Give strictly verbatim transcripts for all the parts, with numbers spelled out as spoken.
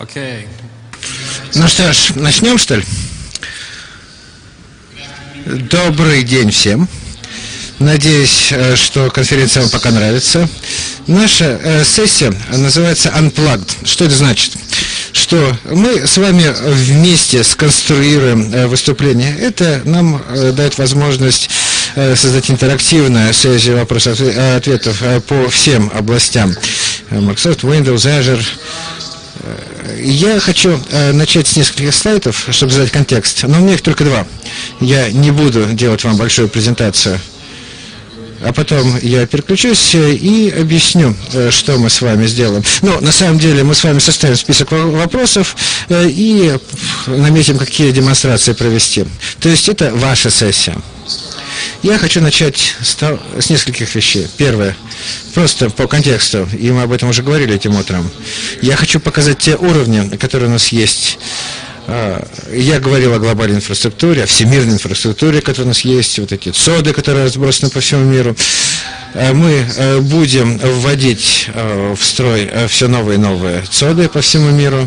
Okay. Ну что ж, начнем, что ли? Добрый день всем. Надеюсь, что конференция вам пока нравится. Наша э, сессия называется Unplugged. Что это значит? Что мы с вами вместе сконструируем э, выступление. Это нам э, дает возможность э, создать интерактивную сессию вопросов и ответов э, по всем областям. Microsoft, Windows, Azure. Я хочу э, начать с нескольких слайдов, чтобы задать контекст, но у меня их только два. Я не буду делать вам большую презентацию, а потом я переключусь и объясню, э, что мы с вами сделаем. Но на самом деле мы с вами составим список вопросов э, и наметим, какие демонстрации провести. То есть это ваша сессия. Я хочу начать с, с нескольких вещей. Первое, просто по контексту, и мы об этом уже говорили этим утром. Я хочу показать те уровни, которые у нас есть. Я говорил о глобальной инфраструктуре, о всемирной инфраструктуре, которая у нас есть, вот эти цоды, которые разбросаны по всему миру. Мы будем вводить в строй все новые и новые цоды по всему миру.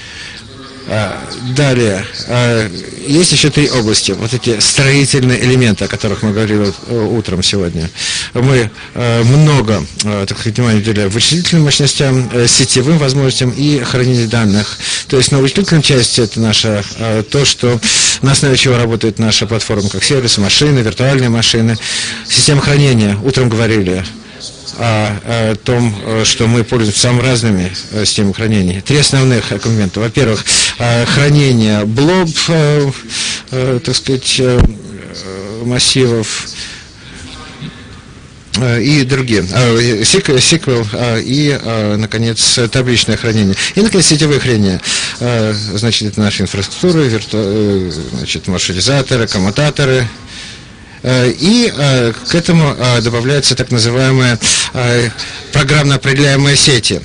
Далее, есть еще три области, вот эти строительные элементы, о которых мы говорили утром сегодня. Мы много, так сказать, внимания уделяем вычислительным мощностям, сетевым возможностям и хранению данных. То есть на вычислительной части это наше, то, что на основе чего работает наша платформа, как сервис, машины, виртуальные машины. Система хранения, утром говорили о, о том, что мы пользуемся самыми разными системами хранения. Три основных компонента. Во-первых, хранение блоб, так сказать, массивов и другие, сиквел и, наконец, табличное хранение. И, наконец, сетевое хранение. Значит, это наша инфраструктура, вирту... значит, маршрутизаторы, коммутаторы. И э, к этому э, добавляются так называемые э, программно определяемые сети.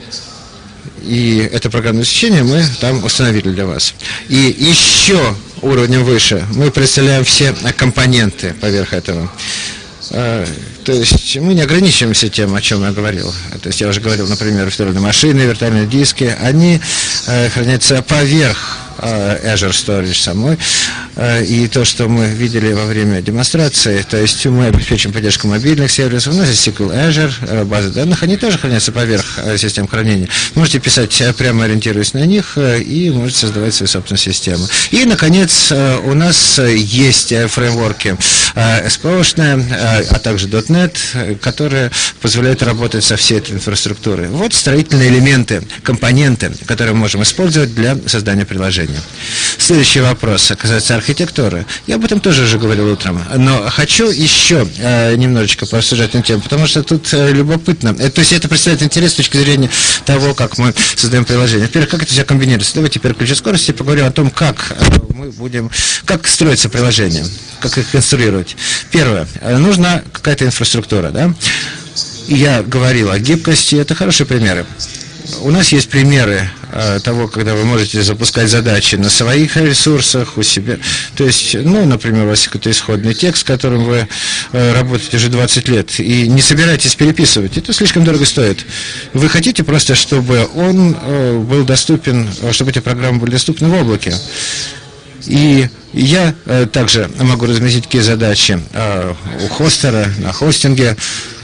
И это программное обеспечение мы там установили для вас. И еще уровнем выше мы представляем все компоненты поверх этого. Э, то есть мы не ограничиваемся тем, о чем я говорил. То есть я уже говорил, например, виртуальные машины, виртуальные диски, они э, хранятся поверх Azure Storage самой, и то, что мы видели во время демонстрации, то есть мы обеспечим поддержку мобильных сервисов, у нас есть эс ку эль Azure, базы данных, они тоже хранятся поверх систем хранения. Можете писать прямо ориентируясь на них, и можете создавать свои собственные системы. И, наконец, у нас есть фреймворки эс пи о-шные, а также .дот нет, которые позволяют работать со всей этой инфраструктурой. Вот строительные элементы, компоненты, которые мы можем использовать для создания приложения. Следующий вопрос касается архитектуры. Я об этом тоже уже говорил утром, но хочу еще э, немножечко порассуждать на тему, потому что тут э, любопытно. Это, то есть это представляет интерес с точки зрения того, как мы создаем приложение. Во-первых, как это все комбинируется. Давайте переключим скорость и поговорим о том, как э, мы будем, как строится приложение, как их конструировать. Первое. Нужна какая-то инфраструктура, да? Я говорил о гибкости, это хорошие примеры. У нас есть примеры э, того, когда вы можете запускать задачи на своих ресурсах, у себя. То есть, ну, например, у вас какой-то исходный текст, с которым вы э, работаете уже двадцать лет, и не собираетесь переписывать. Это слишком дорого стоит. Вы хотите просто, чтобы он э, был доступен, чтобы эти программы были доступны в облаке. И я э, также могу разместить такие задачи э, у хостера, на хостинге.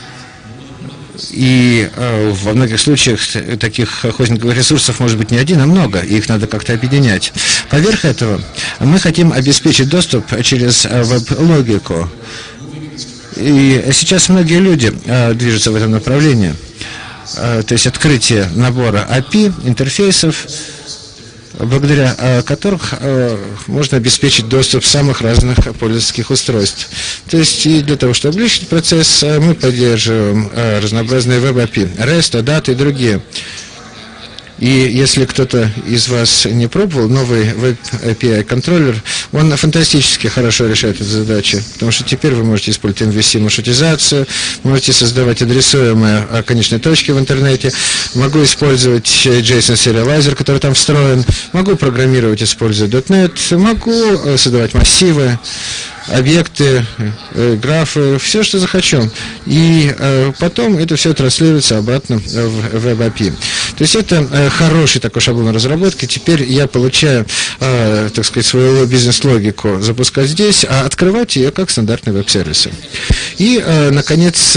И э, во многих случаях таких хостинговых ресурсов может быть не один, а много, и их надо как-то объединять. Поверх этого мы хотим обеспечить доступ через веб-логику. И сейчас многие люди э, движутся в этом направлении. Э, то есть открытие набора эй пи ай, интерфейсов, благодаря э, которых э, можно обеспечить доступ самых разных пользовательских устройств. То есть и для того, чтобы облегчить процесс, э, мы поддерживаем э, разнообразные веб-эй пи ай, REST, о дат и другие. И если кто-то из вас не пробовал, новый веб-эй пи ай-контроллер, он фантастически хорошо решает эту задачу, потому что теперь вы можете использовать эм ви си-маршрутизацию, можете создавать адресуемые конечные точки в интернете, могу использовать JSON-сериалайзер, который там встроен, могу программировать, используя .дот нет, могу создавать массивы, объекты, графы, все, что захочу. И потом это все транслируется обратно в веб-эй пи ай. То есть это хороший такой шаблон разработки. Теперь я получаю, так сказать, свою бизнес-логику запускать здесь, а открывать ее как стандартные веб-сервисы. И, наконец,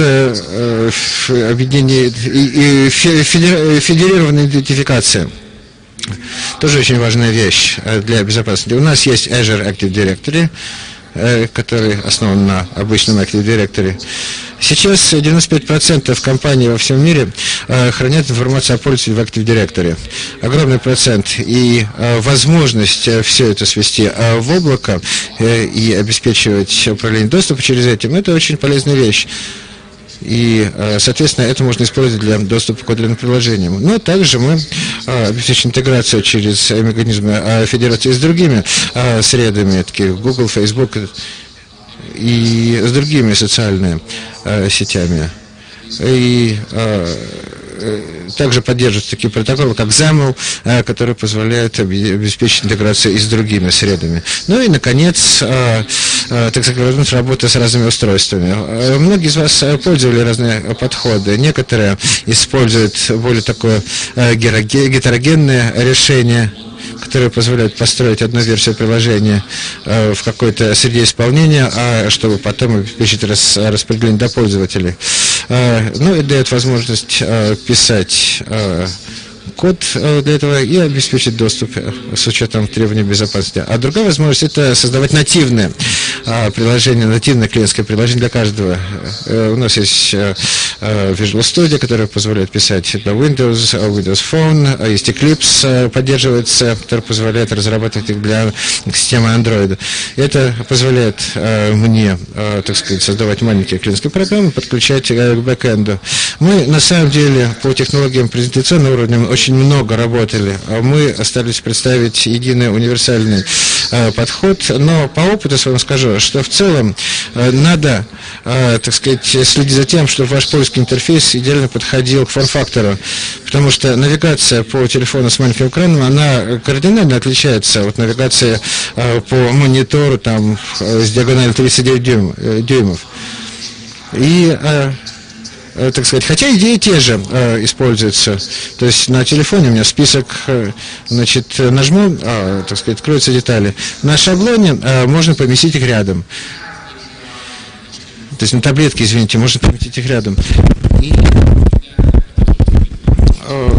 объединение и федерированная идентификация. Тоже очень важная вещь для безопасности. У нас есть Azure Active Directory, который основан на обычном Active Directory. Сейчас девяносто пять процентов компаний во всем мире э, хранят информацию о пользователе в Active Directory. Огромный процент. И э, возможность э, все это свести э, в облако э, и обеспечивать управление доступом через этим, это очень полезная вещь. И, соответственно, это можно использовать для доступа к отдельным приложениям. Но также мы обеспечим интеграцию через механизмы федерации с другими средами, такие Google, Facebook и с другими социальными сетями. И также поддерживаются такие протоколы, как замл, которые позволяют обеспечить интеграцию и с другими средами. Ну и, наконец, так сказать, работа с разными устройствами. Многие из вас пользовали разные подходы. Некоторые используют более такое гетерогенное решение, которые позволяют построить одну версию приложения э, в какой-то среде исполнения, а чтобы потом обеспечить рас, распределение до пользователей. Э, ну и дает возможность э, писать э, код э, для этого и обеспечить доступ э, с учетом требований безопасности. А другая возможность — это создавать нативное э, приложение, нативное клиентское приложение для каждого. Э, у нас есть э, Visual Studio, который позволяет писать для Windows, Windows Phone, есть Eclipse, поддерживается, который позволяет разрабатывать их для системы Android. Это позволяет э, мне, э, так сказать, создавать маленькие клиентские программы, подключать э, к бэкэнду. Мы, на самом деле, по технологиям презентационного уровня очень много работали. Мы остались представить единый универсальный э, подход, но по опыту своему скажу, что в целом э, надо, э, так сказать, следить за тем, чтобы ваш польский интерфейс идеально подходил к форм-фактору, потому что навигация по телефону с маленьким экраном, она кардинально отличается от навигации э, по монитору там, э, с диагональю тридцать девять дюйм, э, дюймов. И, э, э, так сказать, хотя идеи те же э, используются, то есть на телефоне у меня список, э, значит, нажму, э, так сказать, откроются детали. На шаблоне э, можно поместить их рядом. То есть на таблетке, извините, можно поместить их рядом. И, э,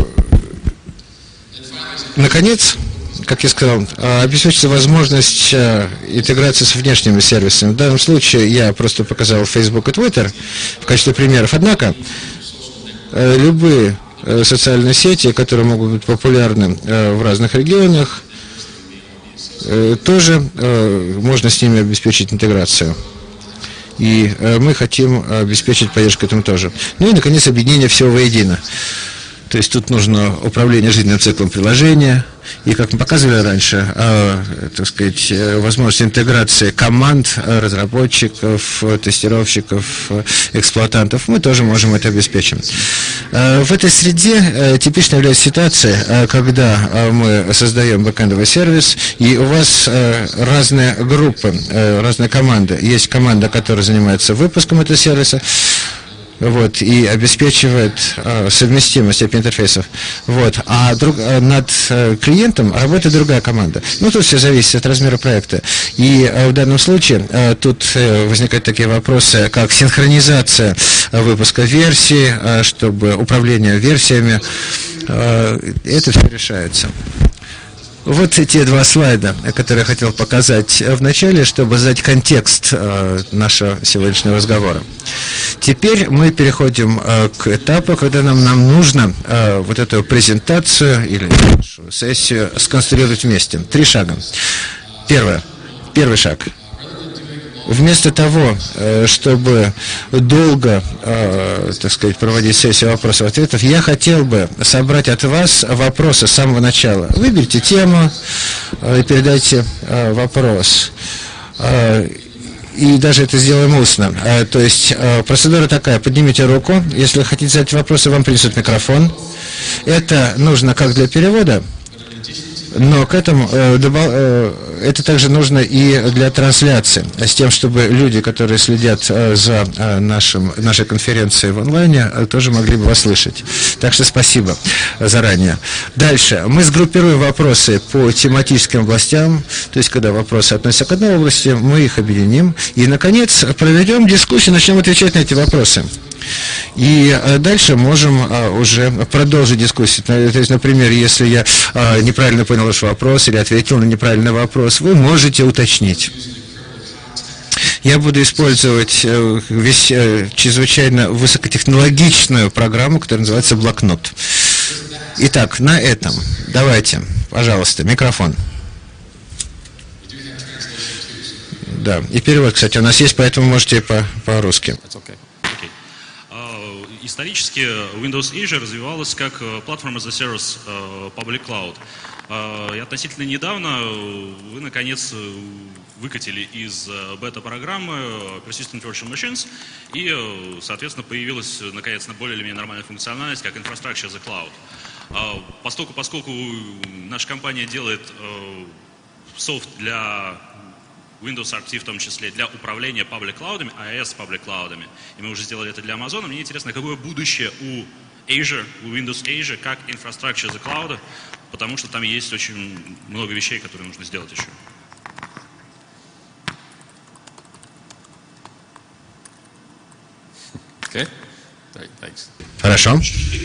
наконец, как я сказал, обеспечится возможность э, интеграции с внешними сервисами. В данном случае я просто показал Facebook и Twitter в качестве примеров. Однако, э, любые э, социальные сети, которые могут быть популярны э, в разных регионах, э, тоже э, можно с ними обеспечить интеграцию. И э, мы хотим обеспечить поддержку этому тоже. Ну и, наконец, объединение всего воедино. То есть тут нужно управление жизненным циклом приложения. И, как мы показывали раньше, э, так сказать, возможность интеграции команд, разработчиков, тестировщиков, эксплуатантов, мы тоже можем это обеспечить. Э, в этой среде э, типично является ситуация, э, когда э, мы создаем бэкэндовый сервис, и у вас э, разные группы, э, разные команды. Есть команда, которая занимается выпуском этого сервиса, вот, и обеспечивает э, совместимость эй пи ай-интерфейсов. Вот, а друг, э, над э, клиентом работает другая команда. Ну, тут все зависит от размера проекта. И э, в данном случае э, тут э, возникают такие вопросы, как синхронизация э, выпуска версий, э, чтобы управление версиями, э, это все решается. Вот те два слайда, которые я хотел показать в начале, чтобы задать контекст э, нашего сегодняшнего разговора. Теперь мы переходим э, к этапу, когда нам, нам нужно э, вот эту презентацию или нашу сессию сконструировать вместе. Три шага. Первое. Первый шаг. Вместо того, чтобы долго, так сказать, проводить сессию вопросов-ответов, я хотел бы собрать от вас вопросы с самого начала. Выберите тему и передайте вопрос. И даже это сделаем устно. То есть процедура такая: поднимите руку, если хотите задать вопросы, вам принесут микрофон. Это нужно как для перевода, Но к этому э, добав, э, это также нужно и для трансляции, с тем, чтобы люди, которые следят э, за э, нашим, нашей конференцией в онлайне, э, тоже могли бы вас слышать. Так что спасибо заранее. Дальше. Мы сгруппируем вопросы по тематическим областям, то есть, когда вопросы относятся к одной области, мы их объединим. И, наконец, проведем дискуссию, начнем отвечать на эти вопросы. И дальше можем уже продолжить дискуссию. То есть, например, если я неправильно понял ваш вопрос или ответил на неправильный вопрос, вы можете уточнить. Я буду использовать весь, чрезвычайно высокотехнологичную программу, которая называется «Блокнот». Итак, на этом давайте, пожалуйста, микрофон. Да, и перевод, кстати, у нас есть, поэтому можете по- по-русски. Исторически Windows Azure развивалась как платформа as a Service Public Cloud. И относительно недавно вы, наконец, выкатили из бета-программы Persistent Virtual Machines, и, соответственно, появилась, наконец, более или менее нормальная функциональность, как Infrastructure as a Cloud. Поскольку, поскольку наша компания делает софт для Windows Archive в том числе, для управления public cloud'ами, эй эс public cloud'ами, и мы уже сделали это для Amazon, мне интересно, какое будущее у Azure, у Windows Azure, как Infrastructure as a Cloud, потому что там есть очень много вещей, которые нужно сделать еще. Okay. Right, thanks. Хорошо.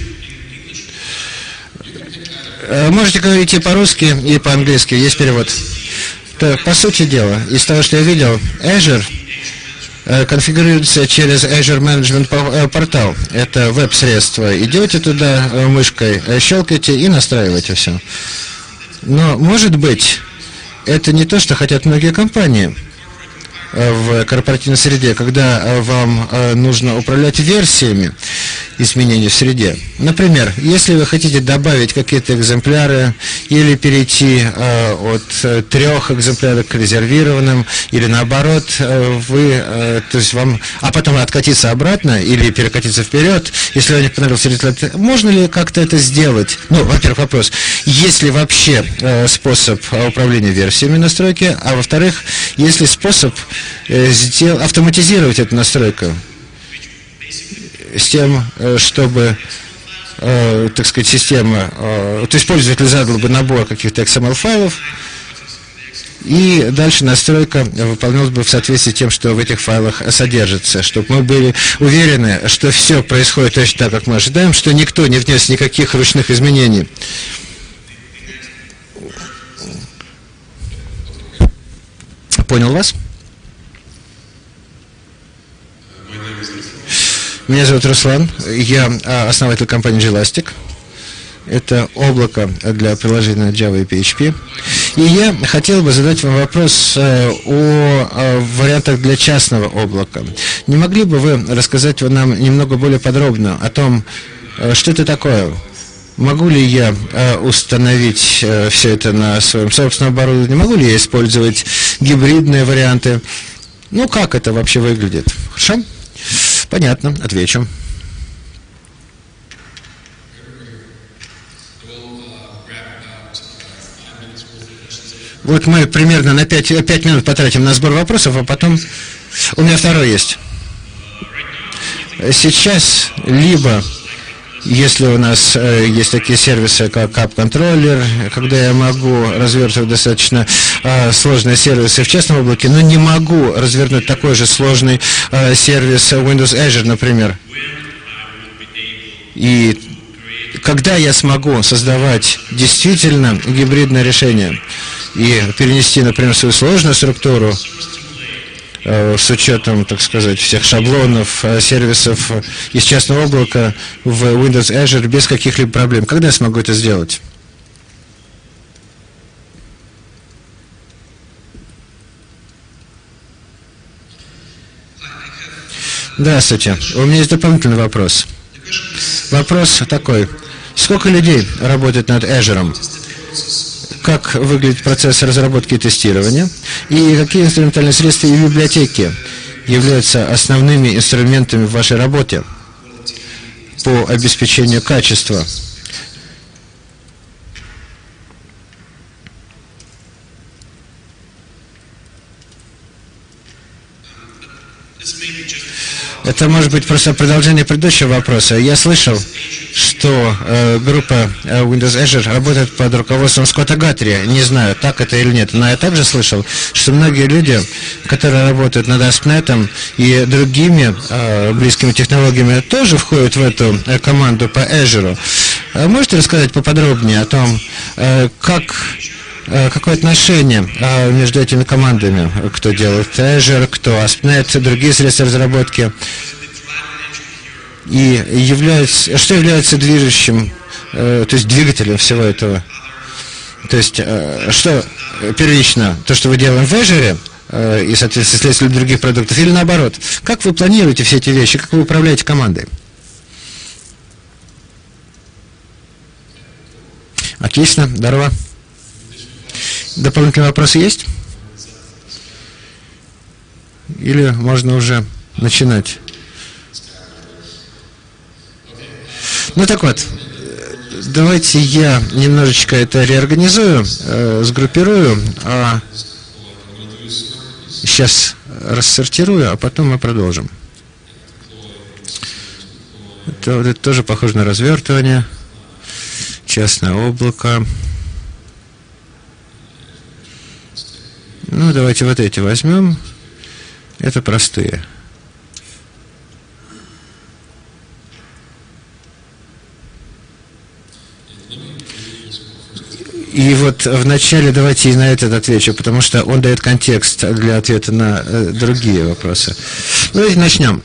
Можете говорить и по-русски, и по-английски, есть перевод. Так, по сути дела, из того, что я видел, Azure э, конфигурируется через Azure Management портал. Это веб-средство. Идете туда э, мышкой, э, щелкаете и настраиваете все. Но, может быть, это не то, что хотят многие компании э, в корпоративной среде, когда э, вам э, нужно управлять версиями изменений в среде. Например, если вы хотите добавить какие-то экземпляры или перейти э, от э, трех экземпляров к резервированным, или наоборот, э, вы, э, то есть вам, а потом откатиться обратно или перекатиться вперед, если вам не понравился результат, можно ли как-то это сделать? Ну, во-первых, вопрос, есть ли вообще э, способ управления версиями настройки, а во-вторых, есть ли способ э, сдел- автоматизировать эту настройку? С тем, чтобы, э, так сказать, система, э, то есть пользователь задал бы набор каких-то икс эм эл-файлов, и дальше настройка выполнялась бы в соответствии с тем, что в этих файлах содержится, чтобы мы были уверены, что все происходит точно так, как мы ожидаем, что никто не внес никаких ручных изменений. Понял вас? Меня зовут Руслан, я основатель компании Jelastic. Это облако для приложения Java и пи эйч пи. И я хотел бы задать вам вопрос о вариантах для частного облака. Не могли бы вы рассказать нам немного более подробно о том, что это такое? Могу ли я установить все это на своем собственном оборудовании? Могу ли я использовать гибридные варианты? Ну, как это вообще выглядит? Хорошо? Понятно, отвечу. Вот мы примерно на пять минут потратим на сбор вопросов, а потом у меня второй есть. Сейчас либо, если у нас э, есть такие сервисы, как App-контроллер, когда я могу развертывать достаточно э, сложные сервисы в частном облаке, но не могу развернуть такой же сложный э, сервис Windows Azure, например. И когда я смогу создавать действительно гибридное решение и перенести, например, свою сложную структуру с учетом, так сказать, всех шаблонов, сервисов из частного облака в Windows Azure без каких-либо проблем. Когда я смогу это сделать? Здравствуйте. У меня есть дополнительный вопрос. Вопрос такой. Сколько людей работает над Azure? Как выглядит процесс разработки и тестирования, и какие инструментальные средства и библиотеки являются основными инструментами в вашей работе по обеспечению качества. Это может быть просто продолжение предыдущего вопроса. Я слышал, что э, группа э, Windows Azure работает под руководством Скотта Гатри. Не знаю, так это или нет, но я также слышал, что многие люди, которые работают над ASP.NET и другими э, близкими технологиями, тоже входят в эту э, команду по Azure. Э, можете рассказать поподробнее о том, э, как... Какое отношение а, между этими командами? Кто делает Azure, кто ASP.NET, другие средства разработки? И является, что является движущим, э, то есть двигателем всего этого? То есть, э, что первично, то, что вы делаем в Azure, э, и, соответственно, следствие других продуктов, или наоборот? Как вы планируете все эти вещи? Как вы управляете командой? Отлично, здорово. Дополнительные вопросы есть? Или можно уже начинать? Ну так вот, давайте я немножечко это реорганизую, э, сгруппирую, а сейчас рассортирую, а потом мы продолжим. Это, вот это тоже похоже на развертывание. Частное облако. Ну, давайте вот эти возьмем. Это простые. И вот вначале давайте и на этот отвечу, потому что он дает контекст для ответа на э, другие вопросы. Давайте начнем.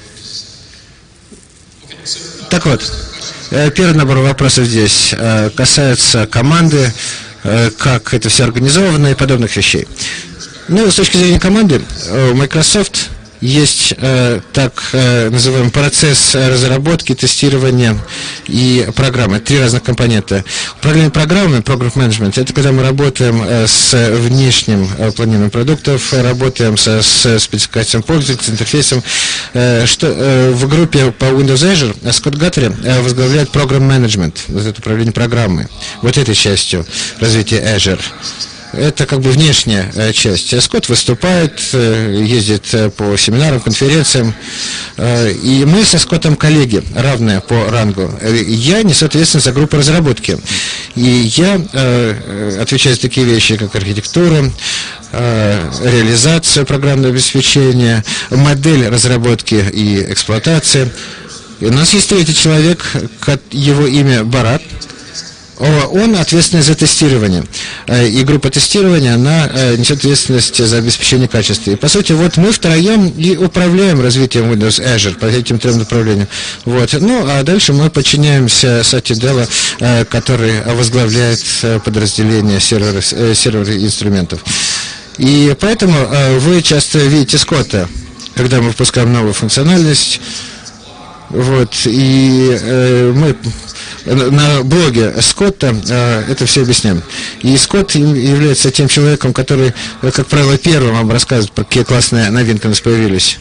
Так вот, э, первый набор вопросов здесь э, касается команды, как это все организовано и подобных вещей. Ну, с точки зрения команды, у Microsoft есть э, так э, называемый процесс разработки, тестирования и программы. Три разных компонента. Управление программами, Program Management, это когда мы работаем э, с внешним э, планированием продуктов, работаем со, с спецификацией пользователя, с интерфейсом. Э, что, э, в группе по Windows Azure Скотт Гатри э, возглавляет Program Management, вот это управление программой, вот этой частью развития Azure. Это как бы внешняя э, часть. Скотт выступает, э, ездит э, по семинарам, конференциям. Э, и мы со Скоттом коллеги, равные по рангу. Э, я несу ответственность за группу разработки. И я э, отвечаю за такие вещи, как архитектура, э, реализация программного обеспечения, модель разработки и эксплуатации. И у нас есть третий человек, его имя Барат. Он ответственный за тестирование. И группа тестирования, она несет ответственность за обеспечение качества. И, по сути, вот мы втроем и управляем развитием Windows Azure по этим трем направлениям. Вот. Ну, а дальше мы подчиняемся Сати Делла, который возглавляет подразделение сервера, сервера инструментов. И поэтому вы часто видите Скотта, когда мы выпускаем новую функциональность. Вот. И мы... На блоге Скотта э, это все объясняем. И Скотт является тем человеком, который, как правило, первым вам рассказывает, про какие классные новинки у нас появились.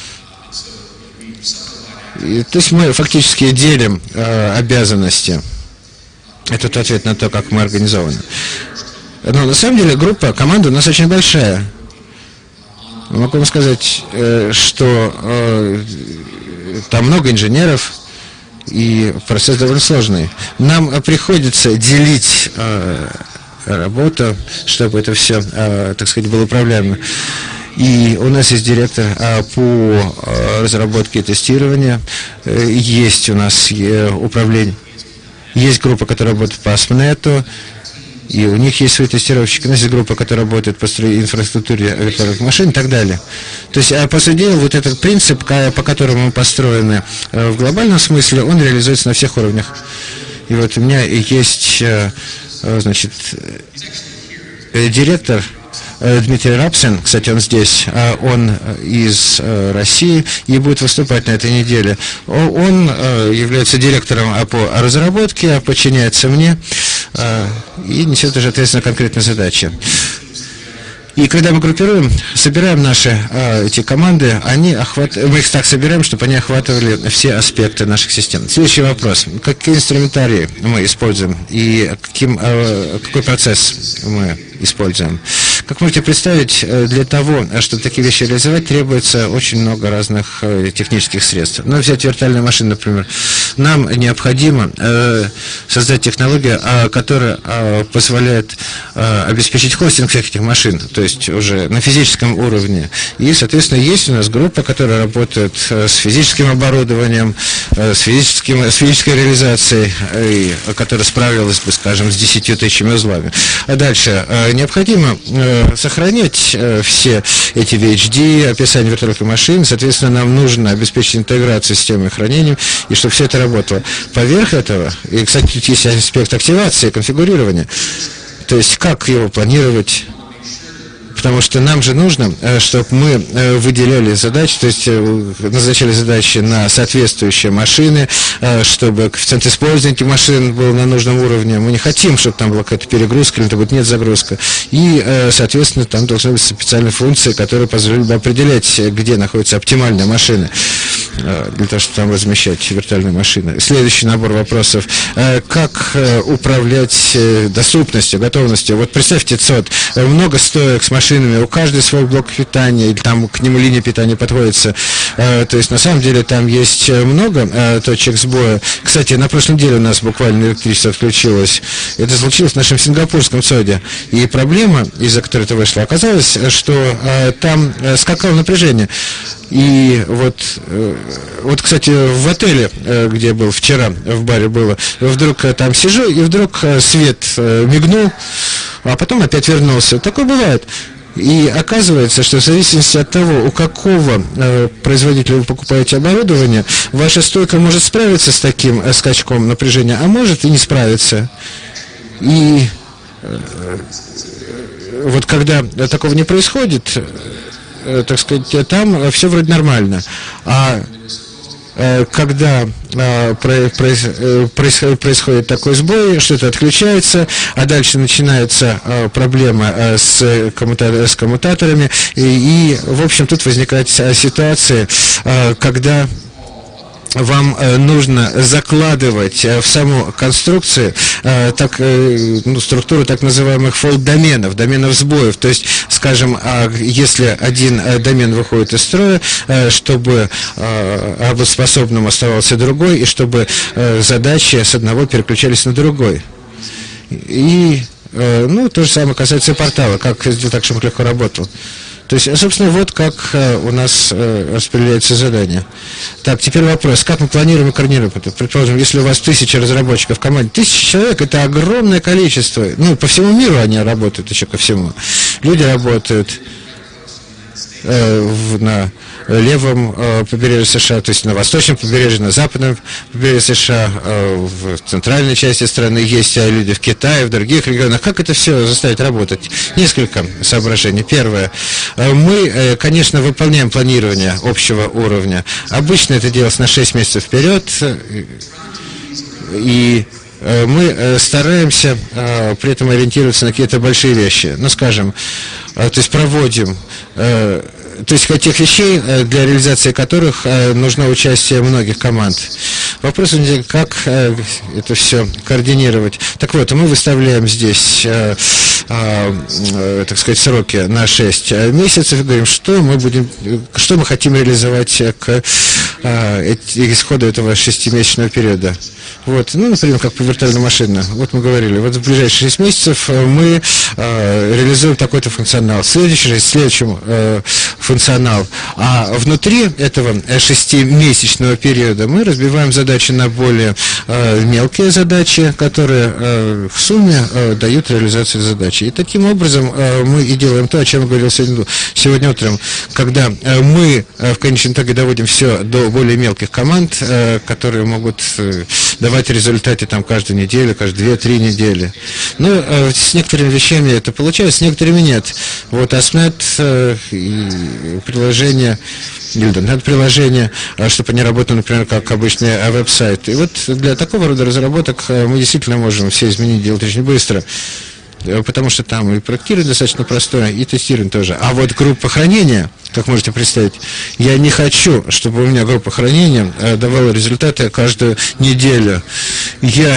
И, то есть мы фактически делим э, обязанности. Это ответ на то, как мы организованы. Но на самом деле группа, команда у нас очень большая. Могу вам сказать, э, что э, там много инженеров, и процесс довольно сложный. Нам приходится делить э, работу, чтобы это все, э, так сказать, было управляемо. И у нас есть директор э, по э, разработке и тестированию. Э, есть у нас э, управление. Есть группа, которая работает по ASP.NET. И у них есть свои тестировщики, у нас есть группа, которая работает по инфраструктуре виртуальных машин и так далее. То есть, по сути дела, вот этот принцип, по которому мы построены в глобальном смысле, он реализуется на всех уровнях. И вот у меня есть, значит, директор Дмитрий Рапсин, кстати, он здесь, он из России и будет выступать на этой неделе. Он является директором по разработке, подчиняется мне и несет уже ответственно конкретные задачи. И когда мы группируем, собираем наши а, эти команды, они охват... мы их так собираем, чтобы они охватывали все аспекты наших систем. Следующий вопрос. Какие инструментарии мы используем и каким, а, какой процесс мы используем? Как можете представить, для того, чтобы такие вещи реализовать, требуется очень много разных технических средств. Ну, взять виртуальную машину, например. Нам необходимо создать технологию, которая позволяет обеспечить хостинг всех этих машин, то есть уже на физическом уровне. И, соответственно, есть у нас группа, которая работает с физическим оборудованием, с, физическим, с физической реализацией, и, которая справилась бы, скажем, с десятью тысячами узлами. А дальше необходимо сохранять все эти ви эйч ди, описание виртуальных машин, соответственно, нам нужно обеспечить интеграцию с системой хранения, и чтобы все это работало. Поверх этого, и, кстати, тут есть аспект активации, конфигурирования, то есть как его планировать, потому что нам же нужно, чтобы мы выделяли задачи, то есть назначали задачи на соответствующие машины, чтобы коэффициент использования этих машин был на нужном уровне. Мы не хотим, чтобы там была какая-то перегрузка или будет нет загрузка. И, соответственно, там должны быть специальные функции, которые позволяют бы определять, где находится оптимальная машина, для того, чтобы там размещать виртуальные машины. Следующий набор вопросов. Как управлять доступностью, готовностью? Вот представьте цод, много стоек с машинами, у каждой свой блок питания, или там к нему линия питания подходится. То есть, на самом деле, там есть много точек сбоя. Кстати, на прошлой неделе у нас буквально электричество отключилось. Это случилось в нашем сингапурском цоде. И проблема, из-за которой это вышло, оказалось, что там скакало напряжение. И вот, вот, кстати, в отеле, где был вчера, в баре было, вдруг там сижу, и вдруг свет мигнул, а потом опять вернулся. Такое бывает. И оказывается, что в зависимости от того, у какого э, производителя вы покупаете оборудование, ваша стойка может справиться с таким э, скачком напряжения, а может и не справиться. И э, вот когда такого не происходит, э, так сказать, там все вроде нормально. А когда э, происходит, происходит такой сбой, что-то отключается, а дальше начинается э, проблема э, с, коммута с коммутаторами, и, и, в общем, тут возникает ситуация, э, когда вам э, нужно закладывать э, в саму конструкцию э, так, э, ну, структуру так называемых фолт-доменов, доменов сбоев. То есть, скажем, э, если один э, домен выходит из строя, э, чтобы э, работоспособным оставался другой, и чтобы э, задачи с одного переключались на другой. И, э, ну, то же самое касается и портала, как сделать так, чтобы легко работал. То есть, собственно, вот как э, у нас э, распределяется задание. Так, теперь вопрос. Как мы планируем и координируем это? Предположим, если у вас тысяча разработчиков в команде, тысяча человек – это огромное количество. Ну, по всему миру они работают, еще ко всему. Люди работают э, в, на левом э, побережье США, то есть на восточном побережье, на западном побережье США, э, в центральной части страны есть люди в Китае, в других регионах. Как это все заставить работать? Несколько соображений. Первое. Мы, э, конечно, выполняем планирование общего уровня. Обычно это делается на шесть месяцев вперед, и мы стараемся при этом ориентироваться на какие-то большие вещи. Ну, скажем, то есть проводим, то есть тех вещей, для реализации которых нужно участие многих команд. Вопрос, как это все координировать. Так вот, мы выставляем здесь, так сказать, сроки на шесть месяцев и говорим, что мы будем, что мы хотим реализовать к исходу этого шестимесячного периода. Вот, ну, например, как по виртуальной машине. Вот мы говорили, вот в ближайшие шесть месяцев мы э, реализуем такой-то функционал, следующий, следующий э, функционал. А внутри этого шестимесячного периода мы разбиваем задачи на более э, мелкие задачи, которые э, в сумме э, дают реализацию задачи. И таким образом э, мы и делаем то, о чем я говорил сегодня, сегодня утром, когда э, мы э, в конечном итоге доводим все до более мелких команд, э, которые могут э, давать результаты там каждую неделю, каждые две-три недели. Ну, э, с некоторыми вещами это получается, с некоторыми нет. Вот Асмет э, и приложение, или да, надо приложение, чтобы они работали, например, как обычные веб-сайты. И вот для такого рода разработок мы действительно можем все изменить, делать очень быстро. Потому что там и проектирование достаточно простое, и тестирование тоже. А вот группа хранения, как можете представить, я не хочу, чтобы у меня группа хранения давала результаты каждую неделю. Я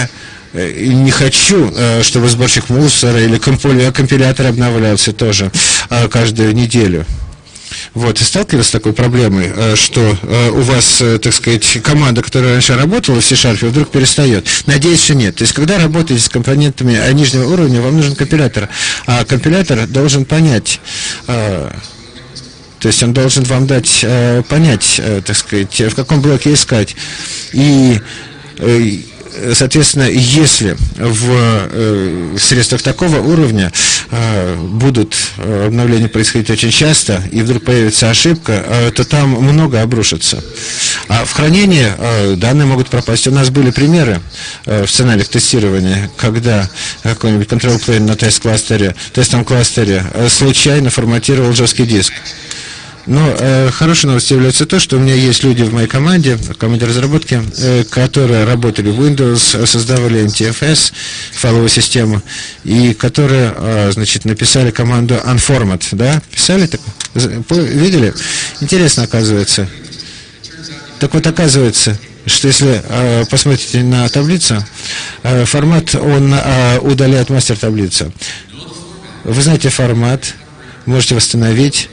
не хочу, чтобы сборщик мусора или компилятор обновлялся тоже каждую неделю. Вот, и сталкивались с такой проблемой, что у вас, так сказать, команда, которая раньше работала в C-Sharp, вдруг перестает. Надеюсь, что нет. То есть, когда работаете с компонентами нижнего уровня, вам нужен компилятор. А компилятор должен понять, то есть он должен вам дать понять, так сказать, в каком блоке искать. И соответственно, если в э, средствах такого уровня э, будут э, обновления происходить очень часто, и вдруг появится ошибка, э, то там много обрушится. А в хранении э, данные могут пропасть. У нас были примеры э, в сценариях тестирования, когда какой-нибудь control plane на тест-кластере, тестовом кластере э, случайно форматировал жесткий диск. Но э, хорошей новостью является то, что у меня есть люди в моей команде, в команде разработки, э, которые работали в Windows, создавали эн ти эф эс, файловую систему, и которые, э, значит, написали команду unformat, да? Писали так? Видели? Интересно, оказывается. Так вот, оказывается, что если э, посмотрите на таблицу, э, формат, он э, удаляет мастер-таблицу. Вы знаете формат, можете восстановить.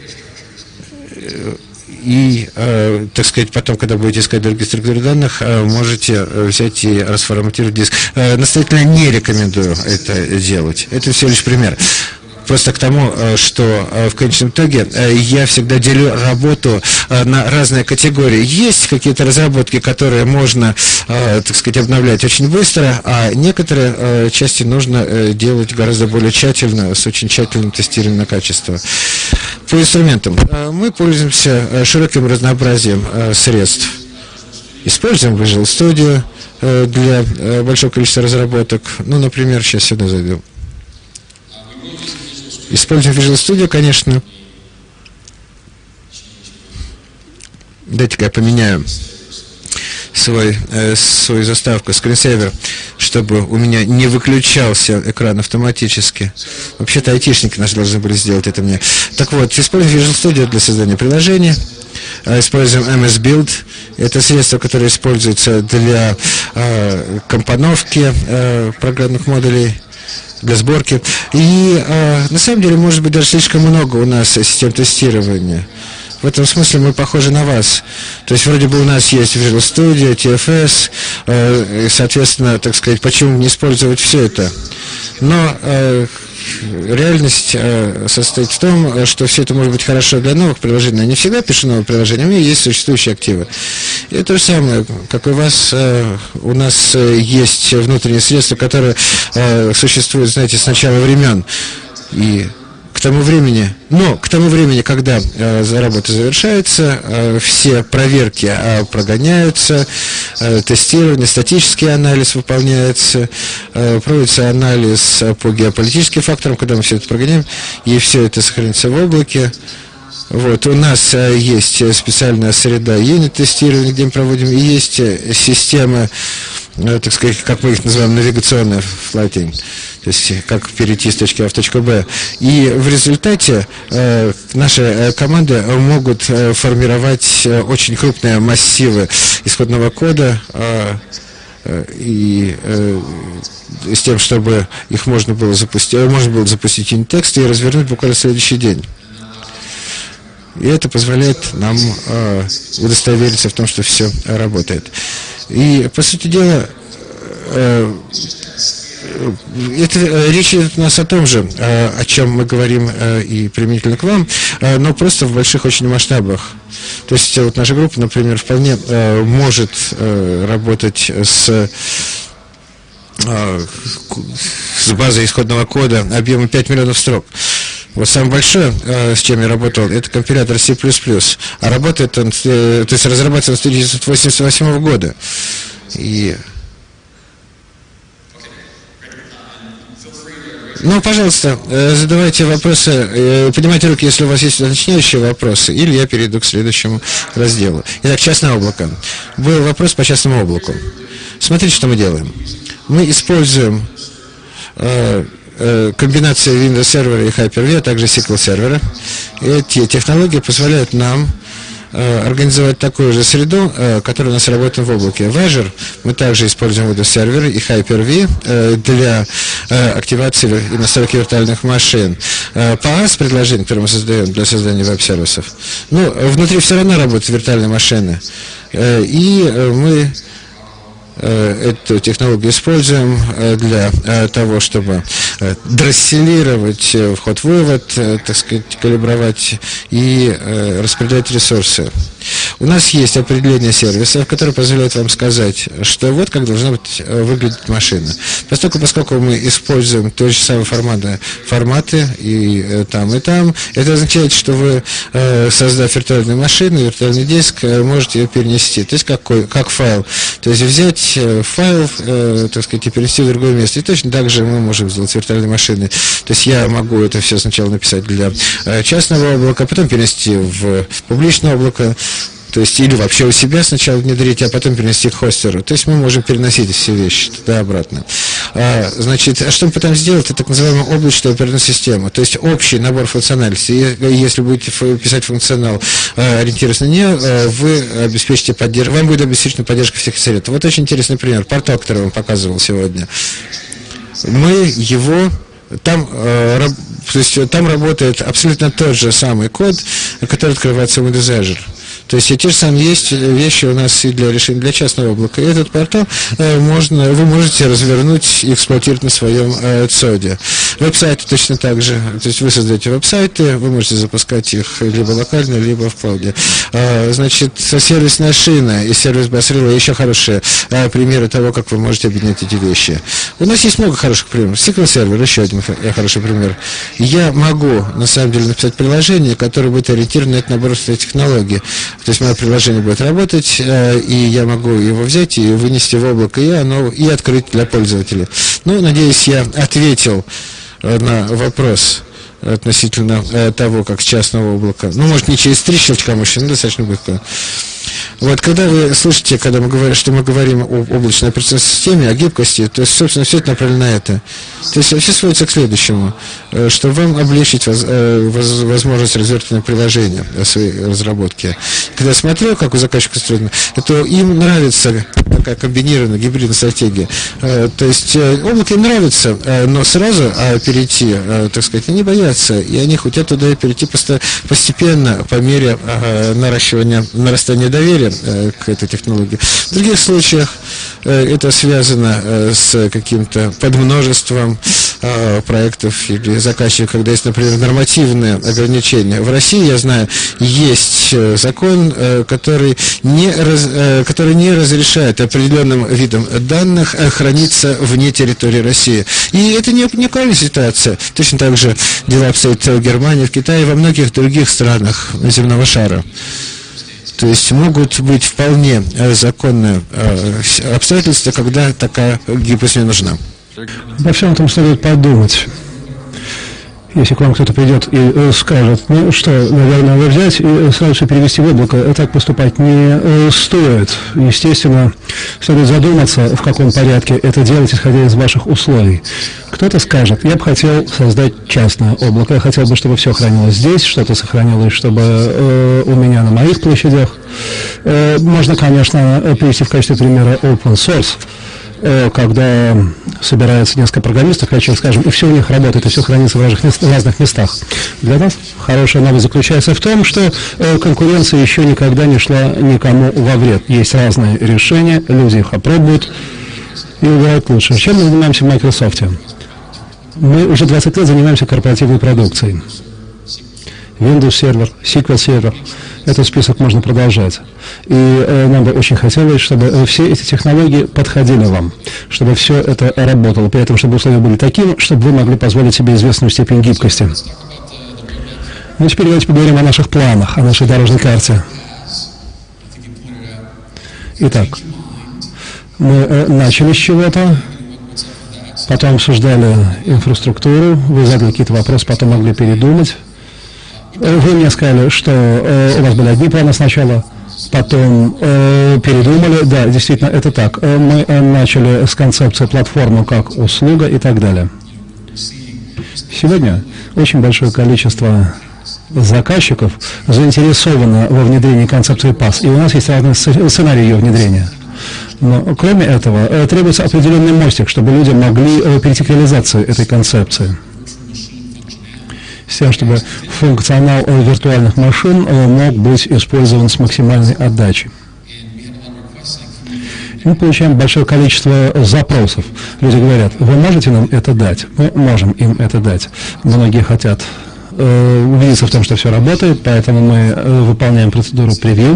И, э, так сказать, потом, когда будете искать другие структуры данных, э, можете взять и расформатировать диск. Э, настоятельно не рекомендую это делать. Это всего лишь пример. Просто к тому, что в конечном итоге я всегда делю работу на разные категории. Есть какие-то разработки, которые можно, так сказать, обновлять очень быстро, а некоторые части нужно делать гораздо более тщательно, с очень тщательным тестированием на качество. По инструментам. Мы пользуемся широким разнообразием средств. Используем Visual Studio для большого количества разработок. Ну, например, сейчас сюда зайду. Используем Visual Studio, конечно. Дайте-ка я поменяю свой, э, свою заставку, скринсейвер, чтобы у меня не выключался экран автоматически. Вообще-то айтишники наши должны были сделать это мне. Так вот, используем Visual Studio для создания приложений. Используем эм эс Build. Это средство, которое используется для э, компоновки э, программных модулей, для сборки. И э, на самом деле, может быть, даже слишком много у нас систем тестирования. В этом смысле мы похожи на вас. То есть, вроде бы у нас есть Visual Studio, ти эф эс, э, и, соответственно, так сказать, почему не использовать все это? Но э, реальность э, состоит в том, что все это может быть хорошо для новых приложений. Я не всегда пишу новые приложения, у меня есть существующие активы. И то же самое, как и у вас, э, у нас э, есть внутренние средства, которые э, существуют, знаете, с начала времен. И к тому времени, но к тому времени, когда э, работа завершается, э, все проверки э, прогоняются, э, тестирование, статический анализ выполняется, э, проводится анализ по геополитическим факторам, когда мы все это прогоняем, и все это сохранится в облаке. Вот, у нас э, есть специальная среда юнит-тестирования, где мы проводим, и есть система, э, так сказать, как мы их называем, навигационная флайтинг. То есть, как перейти с точки А в точку Б. И в результате э, наши э, команды могут э, формировать э, очень крупные массивы исходного кода, э, э, и э, с тем, чтобы их можно было запустить, можно было запустить юнит-текст и развернуть буквально в следующий день. И это позволяет нам э, удостовериться в том, что все работает. И, по сути дела, э, это, речь идет у нас о том же, о чем мы говорим и применительно к вам, но просто в больших очень масштабах. То есть вот наша группа, например, вполне может работать с, с базой исходного кода объемом пять миллионов строк. Вот самое большое, с чем я работал, это компилятор C++, а работает он, то есть разрабатывается он с тысяча девятьсот восемьдесят восьмого года. И ну, пожалуйста, задавайте вопросы, поднимайте руки, если у вас есть уточняющие вопросы, или я перейду к следующему разделу. Итак, частное облако. Был вопрос по частному облаку. Смотрите, что мы делаем. Мы используем э, э, комбинацию Windows сервера и Hyper-V, а также эс ку эль сервера. Эти технологии позволяют нам организовать такую же среду, которая у нас работает в облаке. В Azure мы также используем Windows Server и Hyper-V для активации и настройки виртуальных машин. пи эй эс предложение, которое мы создаем для создания веб-сервисов, ну, внутри все равно работают виртуальные машины. И мы эту технологию используем для того, чтобы дросселировать вход-вывод, так сказать, калибровать и распределять ресурсы. У нас есть определение сервисов, которые позволяют вам сказать, что вот как должна быть, выглядеть машина. Поскольку, поскольку мы используем те же самые форматы, форматы и там, и там, это означает, что вы, создав виртуальную машину, виртуальный диск, можете ее перенести, то есть как, как файл. То есть взять файл, так сказать, и перенести в другое место. И точно так же мы можем сделать с виртуальной машиной. То есть я могу это все сначала написать для частного облака, потом перенести в публичное облако, то есть или вообще у себя сначала внедрить, а потом перенести к хостеру. То есть мы можем переносить все вещи туда-обратно. А, значит, что мы пытаемся сделать, это так называемая облачная операционная система, то есть общий набор функциональности. И если будете писать функционал, ориентируясь на нее, вы обеспечите поддержку, вам будет обеспечена поддержка всех средств. Вот очень интересный пример, портал, который я вам показывал сегодня. Мы его... Там, э, то есть, там работает абсолютно тот же самый код, который открывается в Windows Azure. То есть те же самые есть вещи у нас и для решения для частного облака. И этот портал э, можно, вы можете развернуть и эксплуатировать на своем э, цоде. Веб-сайты точно так же. То есть вы создаете веб-сайты, вы можете запускать их либо локально, либо в клауде. Э, значит, сервисная шина и сервис Басрила еще хорошие э, примеры того, как вы можете объединять эти вещи. У нас есть много хороших примеров. эс ку эль-сервер еще один хороший пример. Я могу, на самом деле, написать приложение, которое будет ориентировано на этот набор технологий. То есть мое приложение будет работать, э, и я могу его взять и вынести в облако, и оно и открыть для пользователей. Ну, надеюсь, я ответил э, на вопрос относительно э, того, как с частного облака. Ну, может, не через три щелчка мыши, но достаточно быстро. Вот, когда вы слышите, когда мы говорим, что мы говорим о облачной операционной системе, о гибкости, то есть, собственно, все это направлено на это. То есть, все сводится к следующему, чтобы вам облегчить воз, воз, возможность развертывания приложения своей разработки. Когда я смотрел, как у заказчика устроено, то им нравится такая комбинированная гибридная стратегия. То есть, облако им нравится, но сразу перейти, так сказать, они боятся, и они хотят туда перейти постепенно, по мере наращивания, нарастания доверия к этой технологии. В других случаях это связано с каким-то подмножеством проектов или заказчиков, когда есть, например, нормативные ограничения. В России, я знаю, есть закон, который не, раз, который не разрешает определенным видам данных храниться вне территории России. И это не уникальная ситуация. Точно так же дела обстоят в Германии, в Китае и во многих других странах земного шара. То есть могут быть вполне законные обстоятельства, когда такая гибкость не нужна. Во всем этом следует подумать. Если к вам кто-то придет и скажет, ну что, наверное, надо взять и сразу все перевести в облако, так поступать не стоит. Естественно, следует задуматься, в каком порядке это делать, исходя из ваших условий. Кто-то скажет, я бы хотел создать частное облако, я хотел бы, чтобы все хранилось здесь, что-то сохранилось, чтобы э, у меня на моих площадях. Э, можно, конечно, привести в качестве примера open source, когда собирается несколько программистов, как скажем, и все у них работает, и все хранится в разных, в разных местах. Для нас хорошая новость заключается в том, что конкуренция еще никогда не шла никому во вред. Есть разные решения, люди их опробуют и выбирают лучше. Чем мы занимаемся в Microsoft? Мы уже двадцать лет занимаемся корпоративной продукцией. Windows Server, эс ку эль-сервер. Этот список можно продолжать. И э, нам бы очень хотелось, чтобы э, все эти технологии подходили вам, чтобы все это работало, при этом, чтобы условия были такими, чтобы вы могли позволить себе известную степень гибкости. Ну, теперь давайте поговорим о наших планах, о нашей дорожной карте. Итак, мы э, начали с чего-то, потом обсуждали инфраструктуру, вы задали какие-то вопросы, потом могли передумать. Вы мне сказали, что э, у вас были одни планы сначала, потом э, передумали. Да, действительно, это так. Мы э, начали с концепции платформы как услуга и так далее. Сегодня очень большое количество заказчиков заинтересовано во внедрении концепции пас, и у нас есть разные сценарии ее внедрения. Но кроме этого требуется определенный мостик, чтобы люди могли перейти к реализации этой концепции, с тем, чтобы функционал виртуальных машин мог быть использован с максимальной отдачей. Мы получаем большое количество запросов. Люди говорят: вы можете нам это дать? Мы можем им это дать. Многие хотят э, убедиться в том, что все работает, поэтому мы э, выполняем процедуру превью.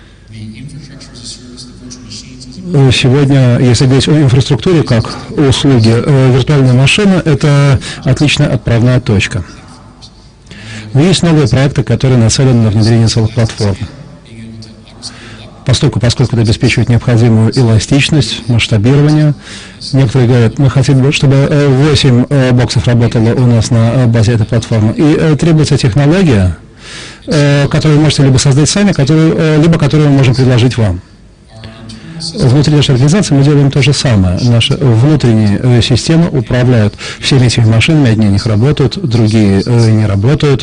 Сегодня, если говорить о инфраструктуре как о услуге, э, виртуальная машина — это отличная отправная точка. Но есть новые проекты, которые нацелены на внедрение целых платформ. Поскольку, поскольку это обеспечивает необходимую эластичность, масштабирование. Некоторые говорят: мы хотим, чтобы восемь боксов работало у нас на базе этой платформы. И требуется технология, которую вы можете либо создать сами, которую, либо которую мы можем предложить вам. Внутри нашей организации мы делаем то же самое. Наши внутренние системы управляют всеми этими машинами. Одни из них работают, другие не работают.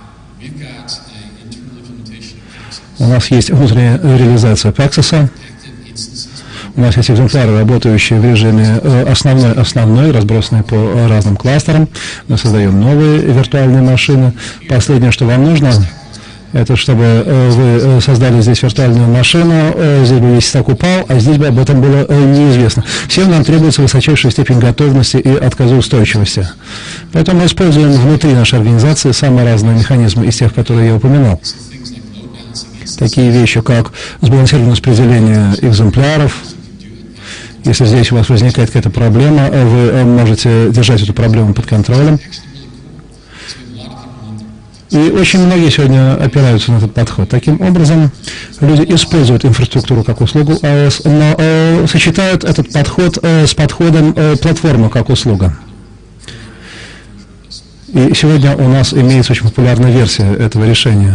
У нас есть внутренняя реализация Paxos. У нас есть экземпляры, работающие в режиме основной-основной, разбросанные по разным кластерам. Мы создаем новые виртуальные машины. Последнее, что вам нужно, это чтобы вы создали здесь виртуальную машину, здесь бы весь стак упал, а здесь бы об этом было неизвестно. Всем нам требуется высочайшая степень готовности и отказоустойчивости. Поэтому мы используем внутри нашей организации самые разные механизмы из тех, которые я упоминал. Такие вещи, как сбалансированное распределение экземпляров. Если здесь у вас возникает какая-то проблема, вы можете держать эту проблему под контролем. И очень многие сегодня опираются на этот подход. Таким образом, люди используют инфраструктуру как услугу эй эс, но э, сочетают этот подход э, с подходом э, платформы как услуга. И сегодня у нас имеется очень популярная версия этого решения.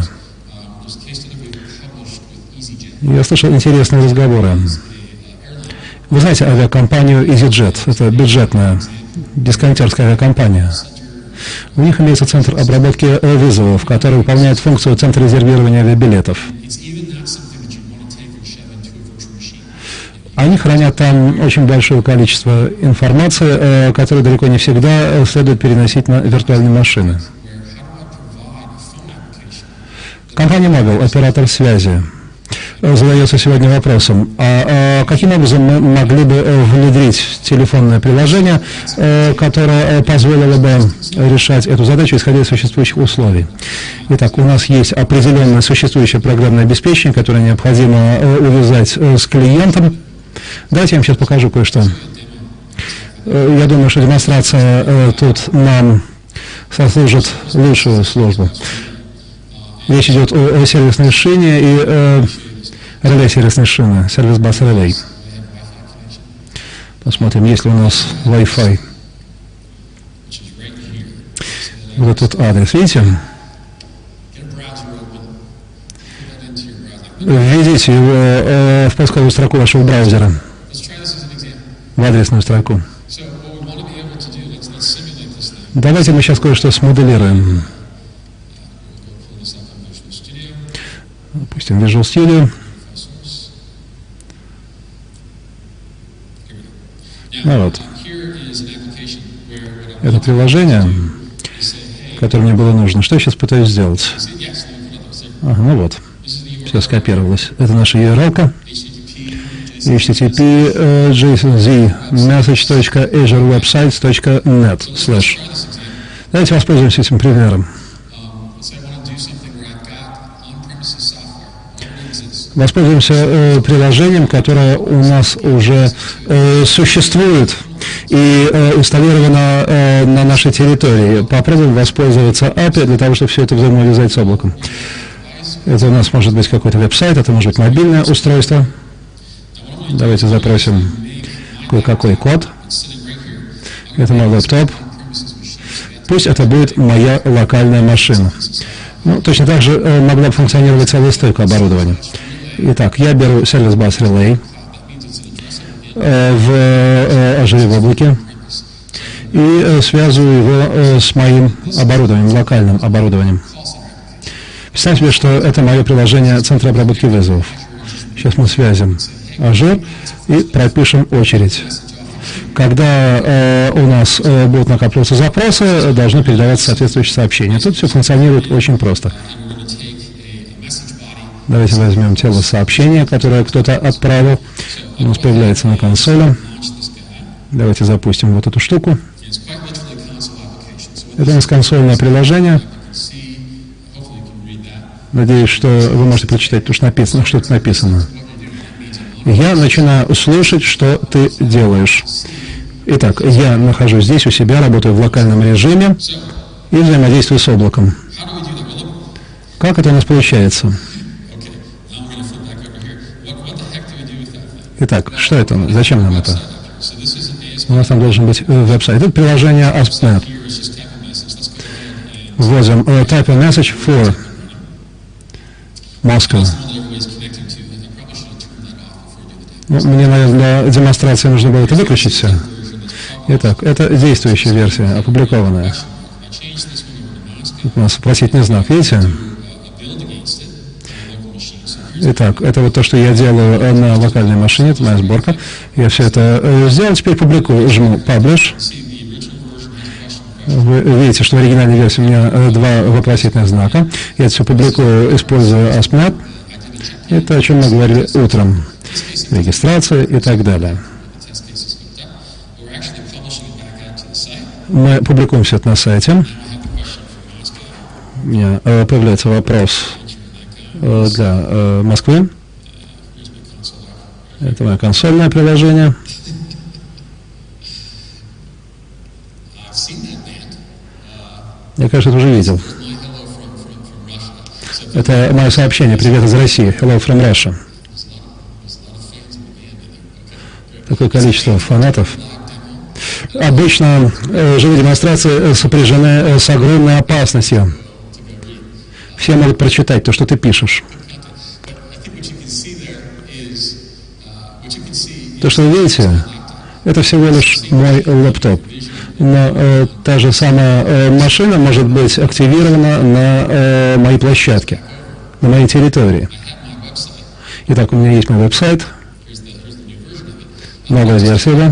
Я слышал интересные разговоры. Вы знаете авиакомпанию EasyJet? Это бюджетная, дисконтерская авиакомпания. У них имеется центр обработки вызовов, который выполняет функцию центра резервирования авиабилетов. Они хранят там очень большое количество информации, которую далеко не всегда следует переносить на виртуальные машины. Компания Mobile, оператор связи, задается сегодня вопросом: а, а каким образом мы могли бы внедрить телефонное приложение, а, которое позволило бы решать эту задачу, исходя из существующих условий? Итак, у нас есть определенное существующее программное обеспечение, которое необходимо а, увязать а, с клиентом. Давайте я вам сейчас покажу кое-что. Я думаю, что демонстрация а, тут нам сослужит лучшую службу. Речь идет о, о сервисной шине и э, реле сервисной шины, сервис-бас релей. Посмотрим, есть ли у нас Wi-Fi. Вот этот адрес, видите? Введите его э, в поисковую строку вашего браузера, в адресную строку. Давайте мы сейчас кое-что смоделируем. Допустим, Visual Studio. Ну вот. Это приложение, которое мне было нужно. Что я сейчас пытаюсь сделать? Ага, ну вот. Все скопировалось. Это наша ю ар эл-ка. эйч ти ти пи json message точка azure websites точка net слэш. Давайте воспользуемся этим примером. Воспользуемся э, приложением, которое у нас уже э, существует и э, инсталлировано э, на нашей территории. Попробуем воспользоваться эй пи ай для того, чтобы все это взаимодействовать с облаком. Это у нас может быть какой-то веб-сайт, это может быть мобильное устройство. Давайте запросим кое-какой код. Это мой лэптоп. Пусть это будет моя локальная машина. Ну, точно так же э, могла бы функционировать целая стойка оборудования. Итак, я беру сервис-бас релей э, в э, Azure в облаке и э, связываю его э, с моим оборудованием, локальным оборудованием. Представьте себе, что это мое приложение центра обработки вызовов. Сейчас мы связим ажур и пропишем очередь. Когда э, у нас э, будут накапливаться запросы, должно передаваться соответствующее сообщение. Тут все функционирует очень просто. Давайте возьмем тело сообщения, которое кто-то отправил. У нас появляется на консоли. Давайте запустим вот эту штуку. Это у нас консольное приложение. Надеюсь, что вы можете прочитать то, что написано, что-то написано. Я начинаю слушать, что ты делаешь. Итак, я нахожусь здесь у себя, работаю в локальном режиме и взаимодействую с облаком. Как это у нас получается? Итак, что это? Зачем нам это? У нас там должен быть веб-сайт. Это приложение AspNet. Вводим uh, type a message for Moscow. Ну, мне, наверное, для демонстрации нужно было это выключить все. Итак, это действующая версия, опубликованная. Тут у нас вопросительный знак, видите? Итак, это вот то, что я делаю на локальной машине, это моя сборка. Я все это сделал, теперь публикую, жму Publish. Вы видите, что в оригинальной версии у меня два вопросительных знака. Я это все публикую, используя AspNet. Это о чем мы говорили утром. Регистрация и так далее. Мы публикуем все это на сайте. У меня э, появляется вопрос э, для э, Москвы. Это мое консольное приложение. Я, кажется, это уже видел. Это мое сообщение. Привет из России. Hello from Russia. Такое количество фанатов. Обычно э, живые демонстрации сопряжены э, с огромной опасностью. Все могут прочитать то, что ты пишешь. То, что вы видите, это всего лишь мой лэптоп. Но э, та же самая э, машина может быть активирована на э, моей площадке, на моей территории. Итак, у меня есть мой веб-сайт. Новая версия, да?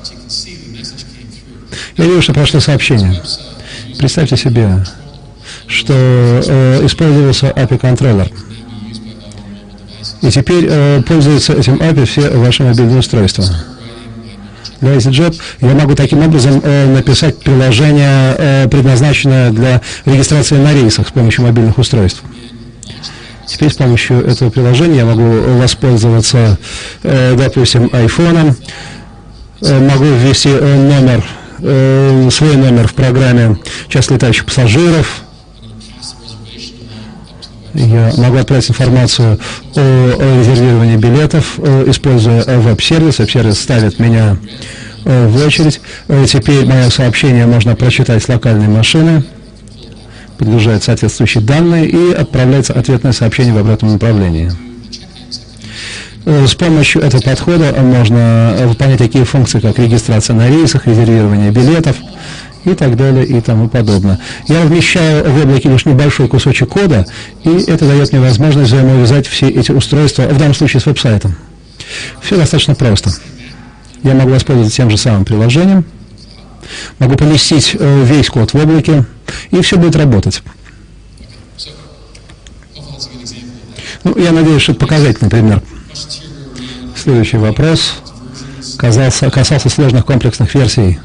Я вижу, что прошло сообщение. Представьте себе, что э, использовался эй пи ай-контроллер. И теперь э, пользуются этим эй пи ай все ваши мобильные устройства. Для EasyJet я могу таким образом э, написать приложение, э, предназначенное для регистрации на рейсах с помощью мобильных устройств. Теперь с помощью этого приложения я могу воспользоваться, э, допустим, айфоном, э, могу ввести э, номер, э, свой номер в программе «Час летающих пассажиров». Я могу отправить информацию о, о резервировании билетов, э, используя веб-сервис. Веб-сервис ставит меня э, в очередь. Э, теперь мое сообщение можно прочитать с локальной машины. Подгружают соответствующие данные и отправляется ответное сообщение в обратном направлении. С помощью этого подхода можно выполнять такие функции, как регистрация на рейсах, резервирование билетов и так далее и тому подобное. Я вмещаю в облаке лишь небольшой кусочек кода, и это дает мне возможность взаимоувязать все эти устройства, в данном случае с веб-сайтом. Все достаточно просто. Я могу воспользоваться тем же самым приложением, могу поместить весь код в облаке, и все будет работать. Ну, я надеюсь, что это показательный пример. Следующий вопрос касался, касался сложных комплексных версий.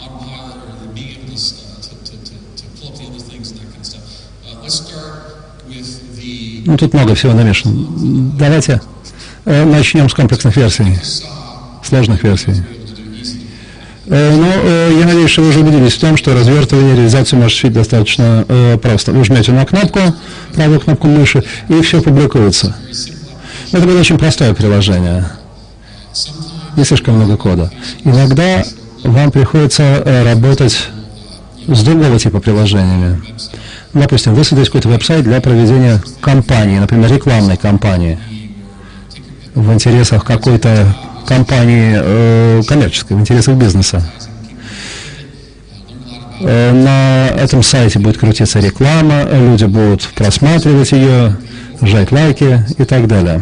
Ну, тут много всего намешано. Давайте э, начнем с комплексных версий, сложных версий. Э, но э, я надеюсь, что вы уже убедились в том, что развертывание реализацию может осуществить достаточно э, просто. Вы жмете на кнопку, правую кнопку мыши, и все публикуется. Это было очень простое приложение. Не слишком много кода. Иногда вам приходится э, работать с другого типа приложениями. Допустим, вы создаете какой-то веб-сайт для проведения кампании, например, рекламной кампании в интересах какой-то компании э, коммерческой, в интересах бизнеса. На этом сайте будет крутиться реклама, люди будут просматривать ее, жать лайки и так далее.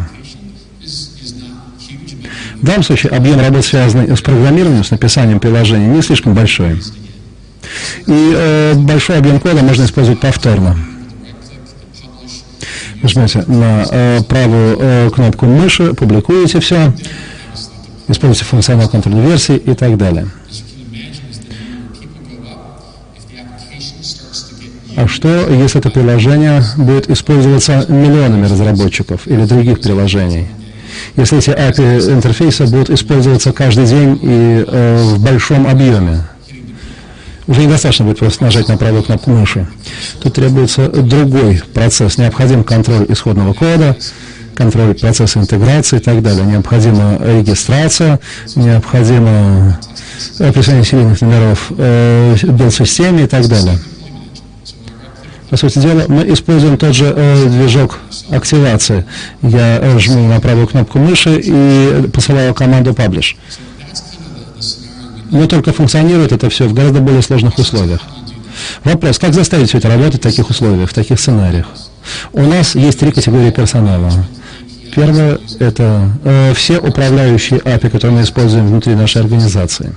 В данном случае объем работ, связанный с программированием, с написанием приложений, не слишком большой. И э, большой объем кода можно использовать повторно. Нажмете на э, правую э, кнопку мыши, публикуете все, используйте функционал контрольной версии и так далее. А что, если это приложение будет использоваться миллионами разработчиков или других приложений? Если эти эй пи ай интерфейсы будут использоваться каждый день и э, в большом объеме? Уже недостаточно будет просто нажать на правую кнопку мыши. Тут требуется другой процесс. Необходим контроль исходного кода, контроль процесса интеграции и так далее. Необходима регистрация, необходимо присвоение серийных номеров э, билд-системе и так далее. По сути дела, мы используем тот же э, движок активации. Я э, жму на правую кнопку мыши и посылаю команду publish. Но только функционирует это все в гораздо более сложных условиях. Вопрос, как заставить все это работать в таких условиях, в таких сценариях? У нас есть три категории персонала. Первое – это э, все управляющие эй пи ай, которые мы используем внутри нашей организации.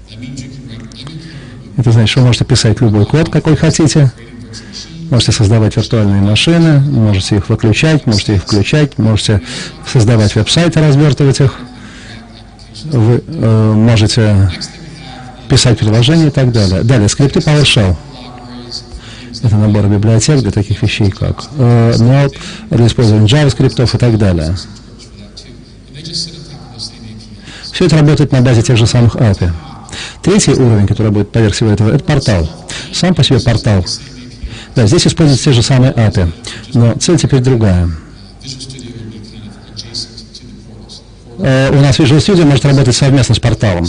Это значит, что вы можете писать любой код, какой хотите. Можете создавать виртуальные машины, можете их выключать, можете их включать, можете создавать веб-сайты, развертывать их. Вы э, можете писать приложения и так далее. Далее, скрипты PowerShell. Это набор библиотек для таких вещей, как э, Node, для использования JavaScript и так далее. Все это работает на базе тех же самых эй пи ай. Третий уровень, который будет поверх всего этого, это портал. Сам по себе портал. Да, здесь используются те же самые эй пи ай, но цель теперь другая. Э, у нас Visual Studio может работать совместно с порталом.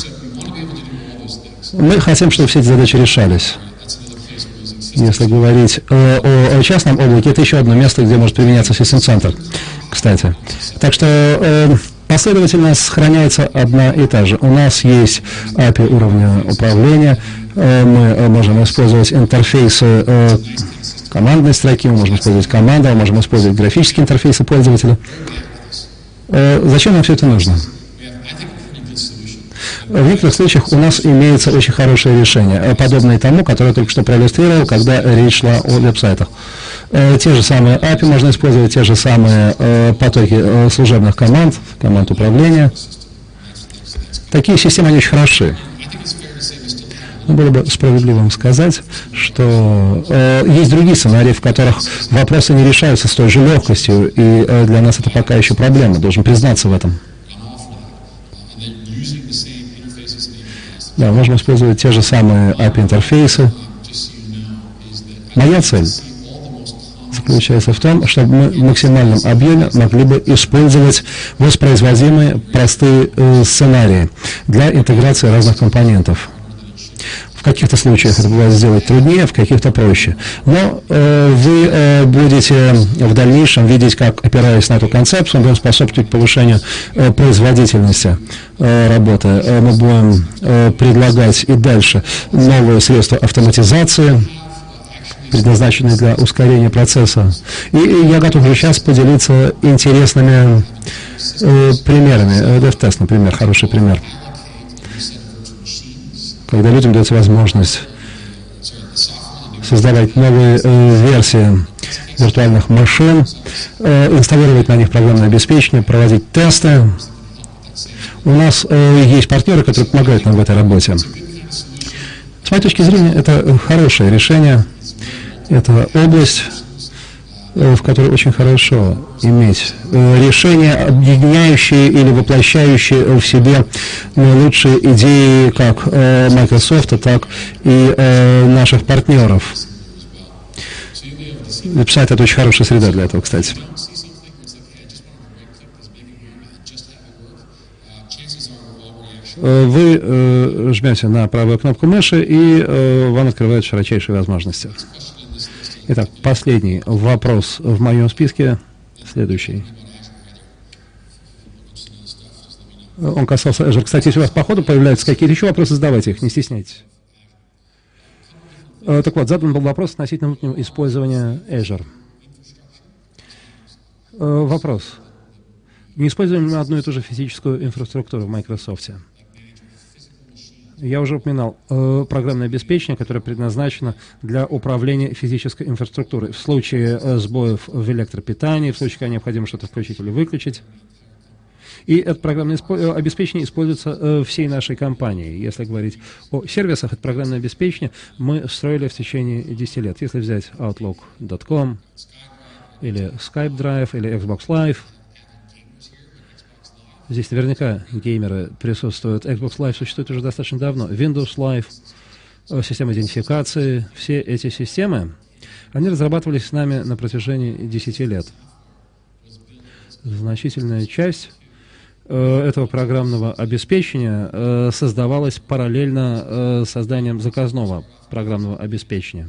Мы хотим, чтобы все эти задачи решались. Если говорить о, о частном облаке, это еще одно место, где может применяться System Center, кстати. Так что э, последовательность сохраняется одна и та же. У нас есть эй пи ай уровня управления, э, мы можем использовать интерфейсы э, командной строки, мы можем использовать команды, мы можем использовать графические интерфейсы пользователя. Э, зачем нам все это нужно? В некоторых случаях у нас имеется очень хорошее решение, подобное тому, которое я только что проиллюстрировал, когда речь шла о веб-сайтах. Те же самые эй пи ай можно использовать, те же самые потоки служебных команд, команд управления. Такие системы, они очень хороши. Было бы справедливым сказать, что э, есть другие сценарии, в которых вопросы не решаются с той же легкостью, и э, для нас это пока еще проблема, должен признаться в этом. Да, можем использовать те же самые эй пи ай-интерфейсы. Моя цель заключается в том, чтобы мы в максимальном объеме могли бы использовать воспроизводимые простые э, сценарии для интеграции разных компонентов. В каких-то случаях это бывает сделать труднее, в каких-то проще. Но э, вы э, будете в дальнейшем видеть, как, опираясь на эту концепцию, мы будем способствовать повышению э, производительности э, работы. Э, мы будем э, предлагать и дальше новые средства автоматизации, предназначенные для ускорения процесса. И, и я готов уже сейчас поделиться интересными э, примерами. DevTest, например, хороший пример. Когда людям дается возможность создавать новые э, версии виртуальных машин, э, инсталлировать на них программное обеспечение, проводить тесты. У нас э, есть партнеры, которые помогают нам в этой работе. С моей точки зрения, это хорошее решение. Это область, в которой очень хорошо иметь решения, объединяющие или воплощающие в себе наилучшие идеи как Microsoft, так и наших партнеров. Веб-сайт — это очень хорошая среда для этого, кстати. Вы э, жмете на правую кнопку мыши, и э, вам открывают широчайшие возможности. Итак, последний вопрос в моем списке, следующий. Он касался Azure. Кстати, если у вас по ходу появляются какие-то еще вопросы, задавайте их, не стесняйтесь. Так вот, задан был вопрос относительно внутреннего использования Azure. Вопрос. Не используем ли мы одну и ту же физическую инфраструктуру в Microsoft? Я уже упоминал э, программное обеспечение, которое предназначено для управления физической инфраструктурой. В случае э, сбоев в электропитании, в случае, когда необходимо что-то включить или выключить. И это программное обеспечение используется э, всей нашей компанией. Если говорить о сервисах, это программное обеспечение мы строили в течение десяти лет. Если взять Outlook точка ком или Skype Drive или Xbox Live, здесь наверняка геймеры присутствуют. Xbox Live существует уже достаточно давно. Windows Live, система идентификации, все эти системы, они разрабатывались с нами на протяжении десяти лет. Значительная часть этого программного обеспечения создавалась параллельно созданием заказного программного обеспечения.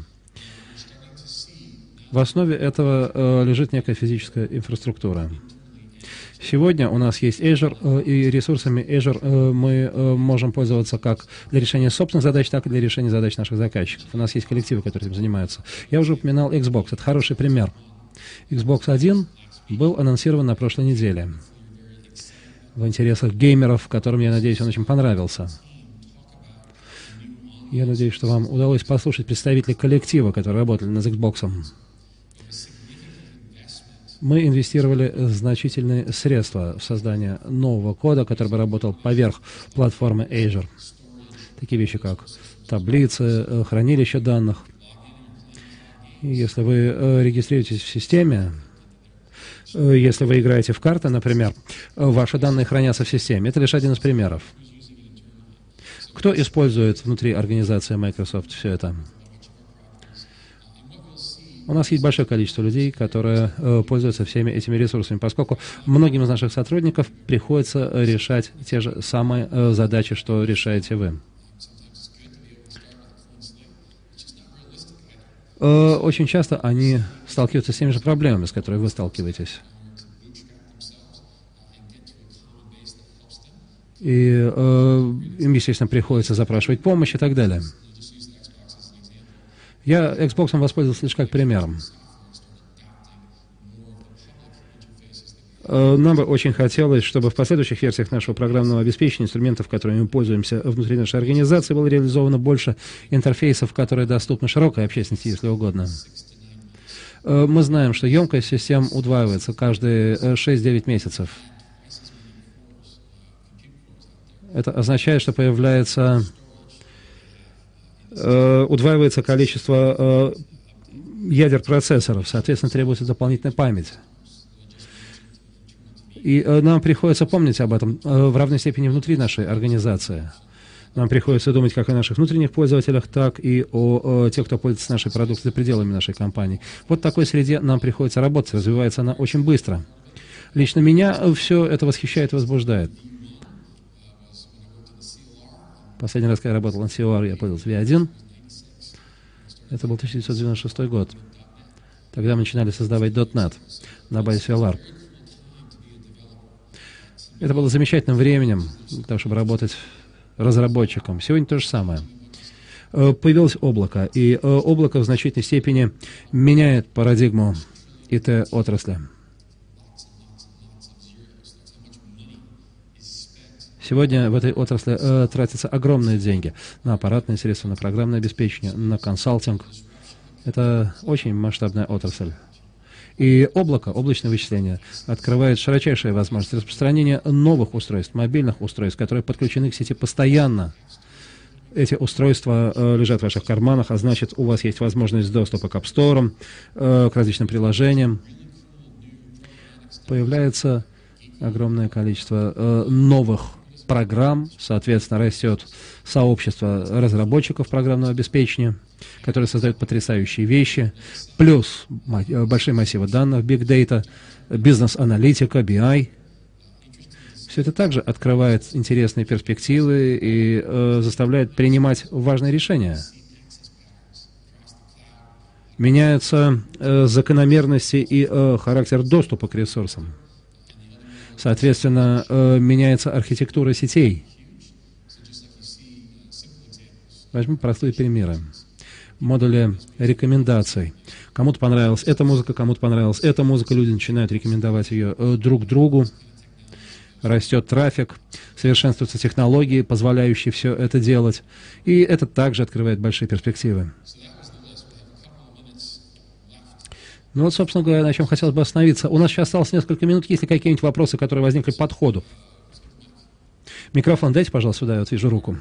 В основе этого лежит некая физическая инфраструктура. Сегодня у нас есть Azure, и ресурсами Azure мы можем пользоваться как для решения собственных задач, так и для решения задач наших заказчиков. У нас есть коллективы, которые этим занимаются. Я уже упоминал Xbox, это хороший пример. Xbox One был анонсирован на прошлой неделе. В интересах геймеров, которым, я надеюсь, он очень понравился. Я надеюсь, что вам удалось послушать представителей коллектива, которые работали над Xbox. Мы инвестировали значительные средства в создание нового кода, который бы работал поверх платформы Azure. Такие вещи, как таблицы, хранилище данных. И если вы регистрируетесь в системе, если вы играете в карты, например, ваши данные хранятся в системе. Это лишь один из примеров. Кто использует внутри организации Microsoft все это? У нас есть большое количество людей, которые э, пользуются всеми этими ресурсами, поскольку многим из наших сотрудников приходится решать те же самые э, задачи, что решаете вы. Э, очень часто они сталкиваются с теми же проблемами, с которыми вы сталкиваетесь. И э, им, естественно, приходится запрашивать помощь и так далее. Я Xbox воспользовался лишь как примером. Нам бы очень хотелось, чтобы в последующих версиях нашего программного обеспечения, инструментов, которыми мы пользуемся внутри нашей организации, было реализовано больше интерфейсов, которые доступны широкой общественности, если угодно. Мы знаем, что емкость систем удваивается каждые шесть-девять месяцев. Это означает, что появляется... удваивается количество э, ядер процессоров, соответственно, требуется дополнительная память. И э, нам приходится помнить об этом э, в равной степени внутри нашей организации. Нам приходится думать как о наших внутренних пользователях, так и о, о тех, кто пользуется нашей продукцией за пределами нашей компании. Вот в такой среде нам приходится работать, развивается она очень быстро. Лично меня все это восхищает и возбуждает. Последний раз, когда я работал на си о ар, я пользовался ви один. Это был тысяча девятьсот девяносто шестой год. Тогда мы начинали создавать .дот нет на базе си эл ар. Это было замечательным временем для того, чтобы работать разработчиком. Сегодня то же самое. Появилось облако, и облако в значительной степени меняет парадигму ай ти-отрасли. Сегодня в этой отрасли э, тратятся огромные деньги на аппаратные средства, на программное обеспечение, на консалтинг. Это очень масштабная отрасль. И облако, облачное вычисление, открывает широчайшие возможности распространения новых устройств, мобильных устройств, которые подключены к сети постоянно. Эти устройства э, лежат в ваших карманах, а значит, у вас есть возможность доступа к App Store, э, к различным приложениям. Появляется огромное количество э, новых программ, соответственно, растет сообщество разработчиков программного обеспечения, которые создают потрясающие вещи, плюс большие массивы данных, Big Data, бизнес-аналитика, би ай. Все это также открывает интересные перспективы и э, заставляет принимать важные решения. Меняются э, закономерности и э, характер доступа к ресурсам. Соответственно, э, меняется архитектура сетей. Возьмем простые примеры. модули рекомендаций. Кому-то понравилась эта музыка, кому-то понравилась эта музыка, люди начинают рекомендовать ее друг другу. Растет трафик, совершенствуются технологии, позволяющие все это делать. И это также открывает большие перспективы. Ну вот, собственно говоря, на чем хотелось бы остановиться. У нас сейчас осталось несколько минут. Есть ли какие-нибудь вопросы, которые возникли по подходу? Микрофон дайте, пожалуйста, сюда, я вот вижу руку.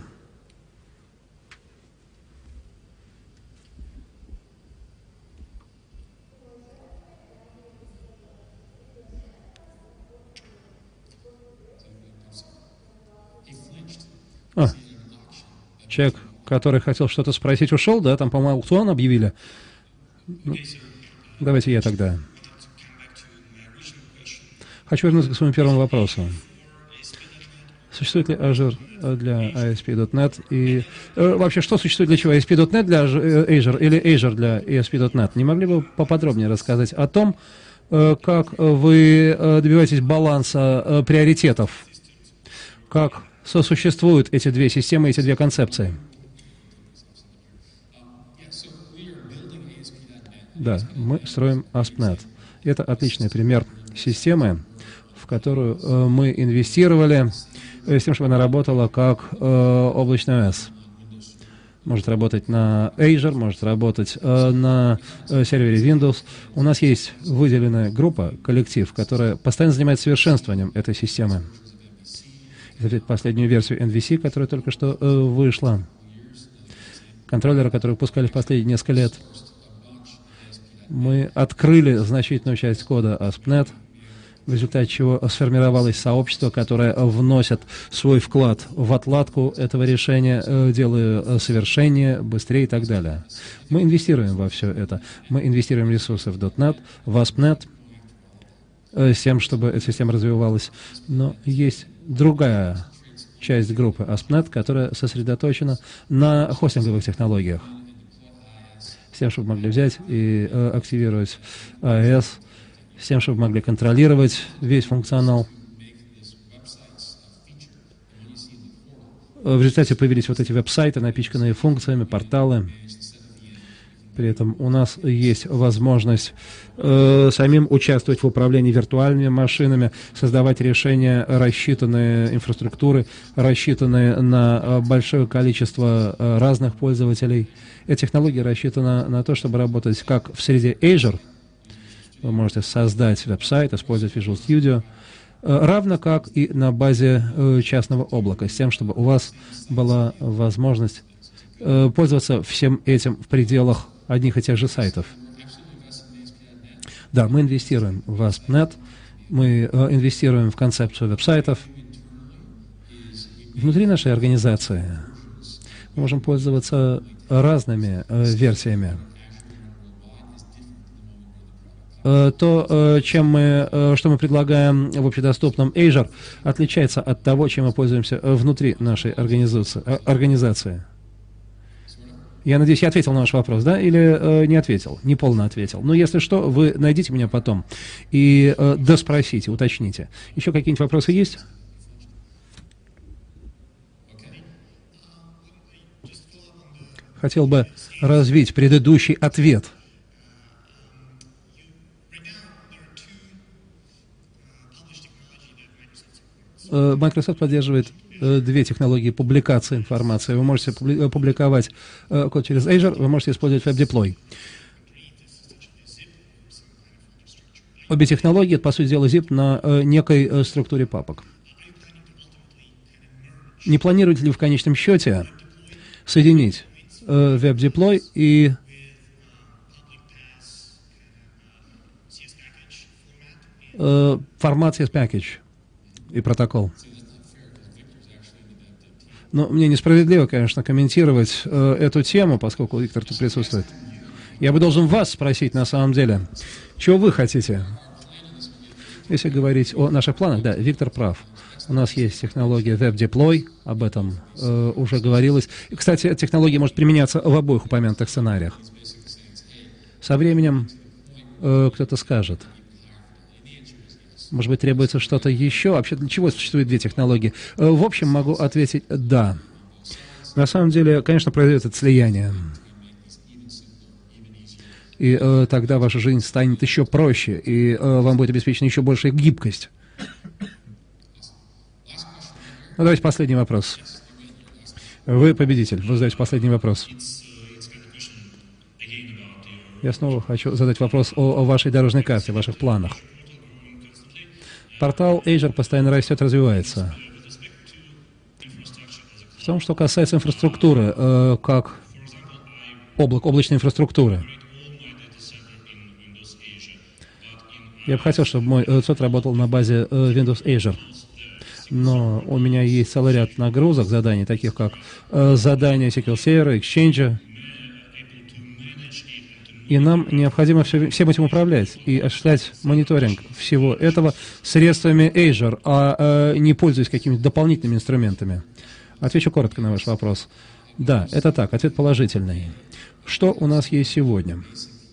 А, человек, который хотел что-то спросить, ушел, да? Там, по-моему, аукцион объявили. Ну, давайте я тогда. Хочу вернуться к своему первому вопросу. Существует ли Azure для эй эс пи точка нет? И э, вообще, что существует для чего? эй эс пи точка нет для Azure или Azure для эй эс пи точка нет? Не могли бы поподробнее рассказать о том, э, как вы э, добиваетесь баланса э, приоритетов? Как сосуществуют эти две системы, эти две концепции? Да, мы строим эй эс пи точка нет. Это отличный пример системы, в которую э, мы инвестировали, э, с тем, чтобы она работала как э, облачный о эс. Может работать на Azure, может работать э, на э, сервере Windows. У нас есть выделенная группа, коллектив, которая постоянно занимается совершенствованием этой системы. Это последнюю версию эн ви си, которая только что э, вышла. Контроллеры, которые выпускали в последние несколько лет. Мы открыли значительную часть кода эй эс пи точка нет, в результате чего сформировалось сообщество, которое вносит свой вклад в отладку этого решения, делая совершеннее, быстрее и так далее. Мы инвестируем во все это. Мы инвестируем ресурсы в .дот нет, в эй эс пи точка нет, с тем, чтобы эта система развивалась. Но есть другая часть группы эй эс пи точка нет, которая сосредоточена на хостинговых технологиях. С тем, чтобы могли взять и э, активировать эй эс, с тем, чтобы могли контролировать весь функционал. В результате появились вот эти веб-сайты, напичканные функциями, порталы. При этом у нас есть возможность э, самим участвовать в управлении виртуальными машинами, создавать решения, рассчитанные инфраструктуры, рассчитанные на э, большое количество э, разных пользователей. Эта технология рассчитана на то, чтобы работать как в среде Azure. Вы можете создать веб-сайт, использовать Visual Studio, э, равно как и на базе э, частного облака, с тем, чтобы у вас была возможность э, пользоваться всем этим в пределах одних и тех же сайтов. Да, мы инвестируем в эй эс пи точка нет, мы э, инвестируем в концепцию веб-сайтов. Внутри нашей организации мы можем пользоваться разными э, версиями. Э, то, э, чем мы, э, что мы предлагаем в общедоступном Azure, отличается от того, чем мы пользуемся внутри нашей организации. Э, организации. Я надеюсь, я ответил на ваш вопрос, да? Или э, не ответил? Не полно ответил. Но если что, вы найдите меня потом и э, доспросите, уточните. Еще какие-нибудь вопросы есть? Хотел бы развить предыдущий ответ. Э, Microsoft поддерживает две технологии публикации информации. Вы можете публиковать э, код через Azure, вы можете использовать WebDeploy. Обе технологии, это, по сути дела, zip на э, некой э, структуре папок. Не планируете ли в конечном счете соединить э, WebDeploy и э, формат си эс Package и протокол? Но мне несправедливо, конечно, комментировать э, эту тему, поскольку Виктор тут присутствует. Я бы должен вас спросить, на самом деле, чего вы хотите? Если говорить о наших планах, да, Виктор прав. У нас есть технология WebDeploy, об этом э, уже говорилось. И, кстати, эта технология может применяться в обоих упомянутых сценариях. Со временем э, кто-то скажет, может быть, требуется что-то еще? Вообще, для чего существуют две технологии? В общем, могу ответить «да». На самом деле, конечно, произойдет это слияние. И э, тогда ваша жизнь станет еще проще, и э, вам будет обеспечена еще большая гибкость. Ну, давайте последний вопрос. Вы победитель, вы задаете последний вопрос. Я снова хочу задать вопрос о, о вашей дорожной карте, о ваших планах. Портал Azure постоянно растет, развивается. В том, что касается инфраструктуры, э, как облак, облачной инфраструктуры. Я бы хотел, чтобы мой сот работал на базе э, Windows Azure. Но у меня есть целый ряд нагрузок, заданий, таких как э, задания эс ку эль-сервера, Exchange. И нам необходимо все, всем этим управлять и осуществлять мониторинг всего этого средствами Azure, а э, не пользуясь какими-то дополнительными инструментами. Отвечу коротко на ваш вопрос. Да, это так, ответ положительный. Что у нас есть сегодня?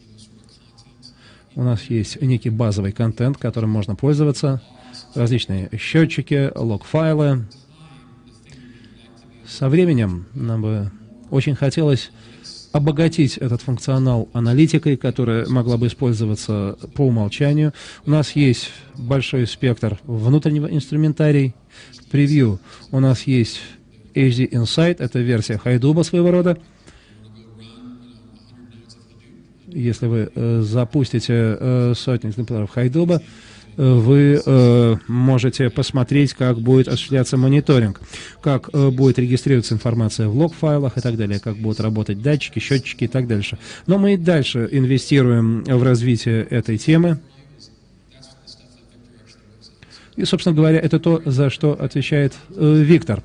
У нас есть некий базовый контент, которым можно пользоваться, различные счетчики, лог-файлы. Со временем нам бы очень хотелось обогатить этот функционал аналитикой, которая могла бы использоваться по умолчанию. У нас есть большой спектр внутреннего инструментария. В превью у нас есть эйч ди Insight, это версия Hadoop своего рода. Если вы э, запустите э, сотни экземпляров Hadoop, вы э, можете посмотреть, как будет осуществляться мониторинг, как э, будет регистрироваться информация в лог-файлах и так далее, как будут работать датчики, счетчики и так дальше. Но мы и дальше инвестируем в развитие этой темы. И, собственно говоря, это то, за что отвечает э, Виктор.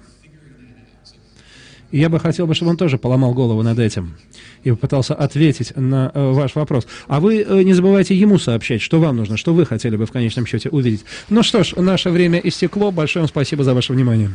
И я бы хотел, чтобы он тоже поломал голову над этим и попытался ответить на э, ваш вопрос. А вы э, не забывайте ему сообщать, что вам нужно, что вы хотели бы в конечном счете увидеть. Ну что ж, наше время истекло. Большое вам спасибо за ваше внимание.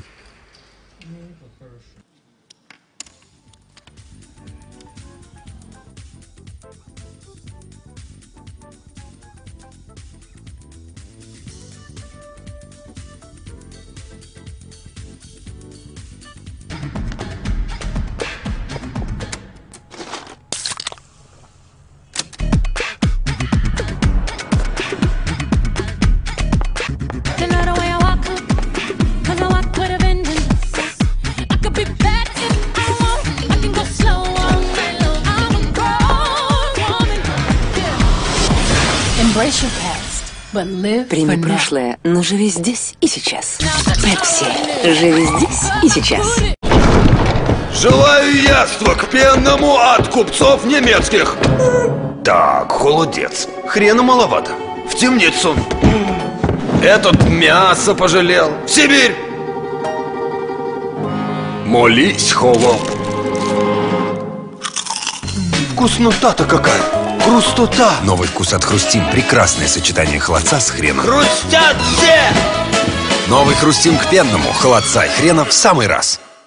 Прими прошлое, но живи здесь и сейчас. Пепси. Живи здесь и сейчас. Желаю яства к пенному от купцов немецких. Так, холодец. Хрена маловато. В темницу. Этот мясо пожалел. В Сибирь. Молись, холоп. Вкуснота-то какая. Хрустота. Новый вкус от Хрустим. Прекрасное сочетание холодца с хреном. Хрустят все! Новый Хрустим к пенному. Холодца и хрена в самый раз.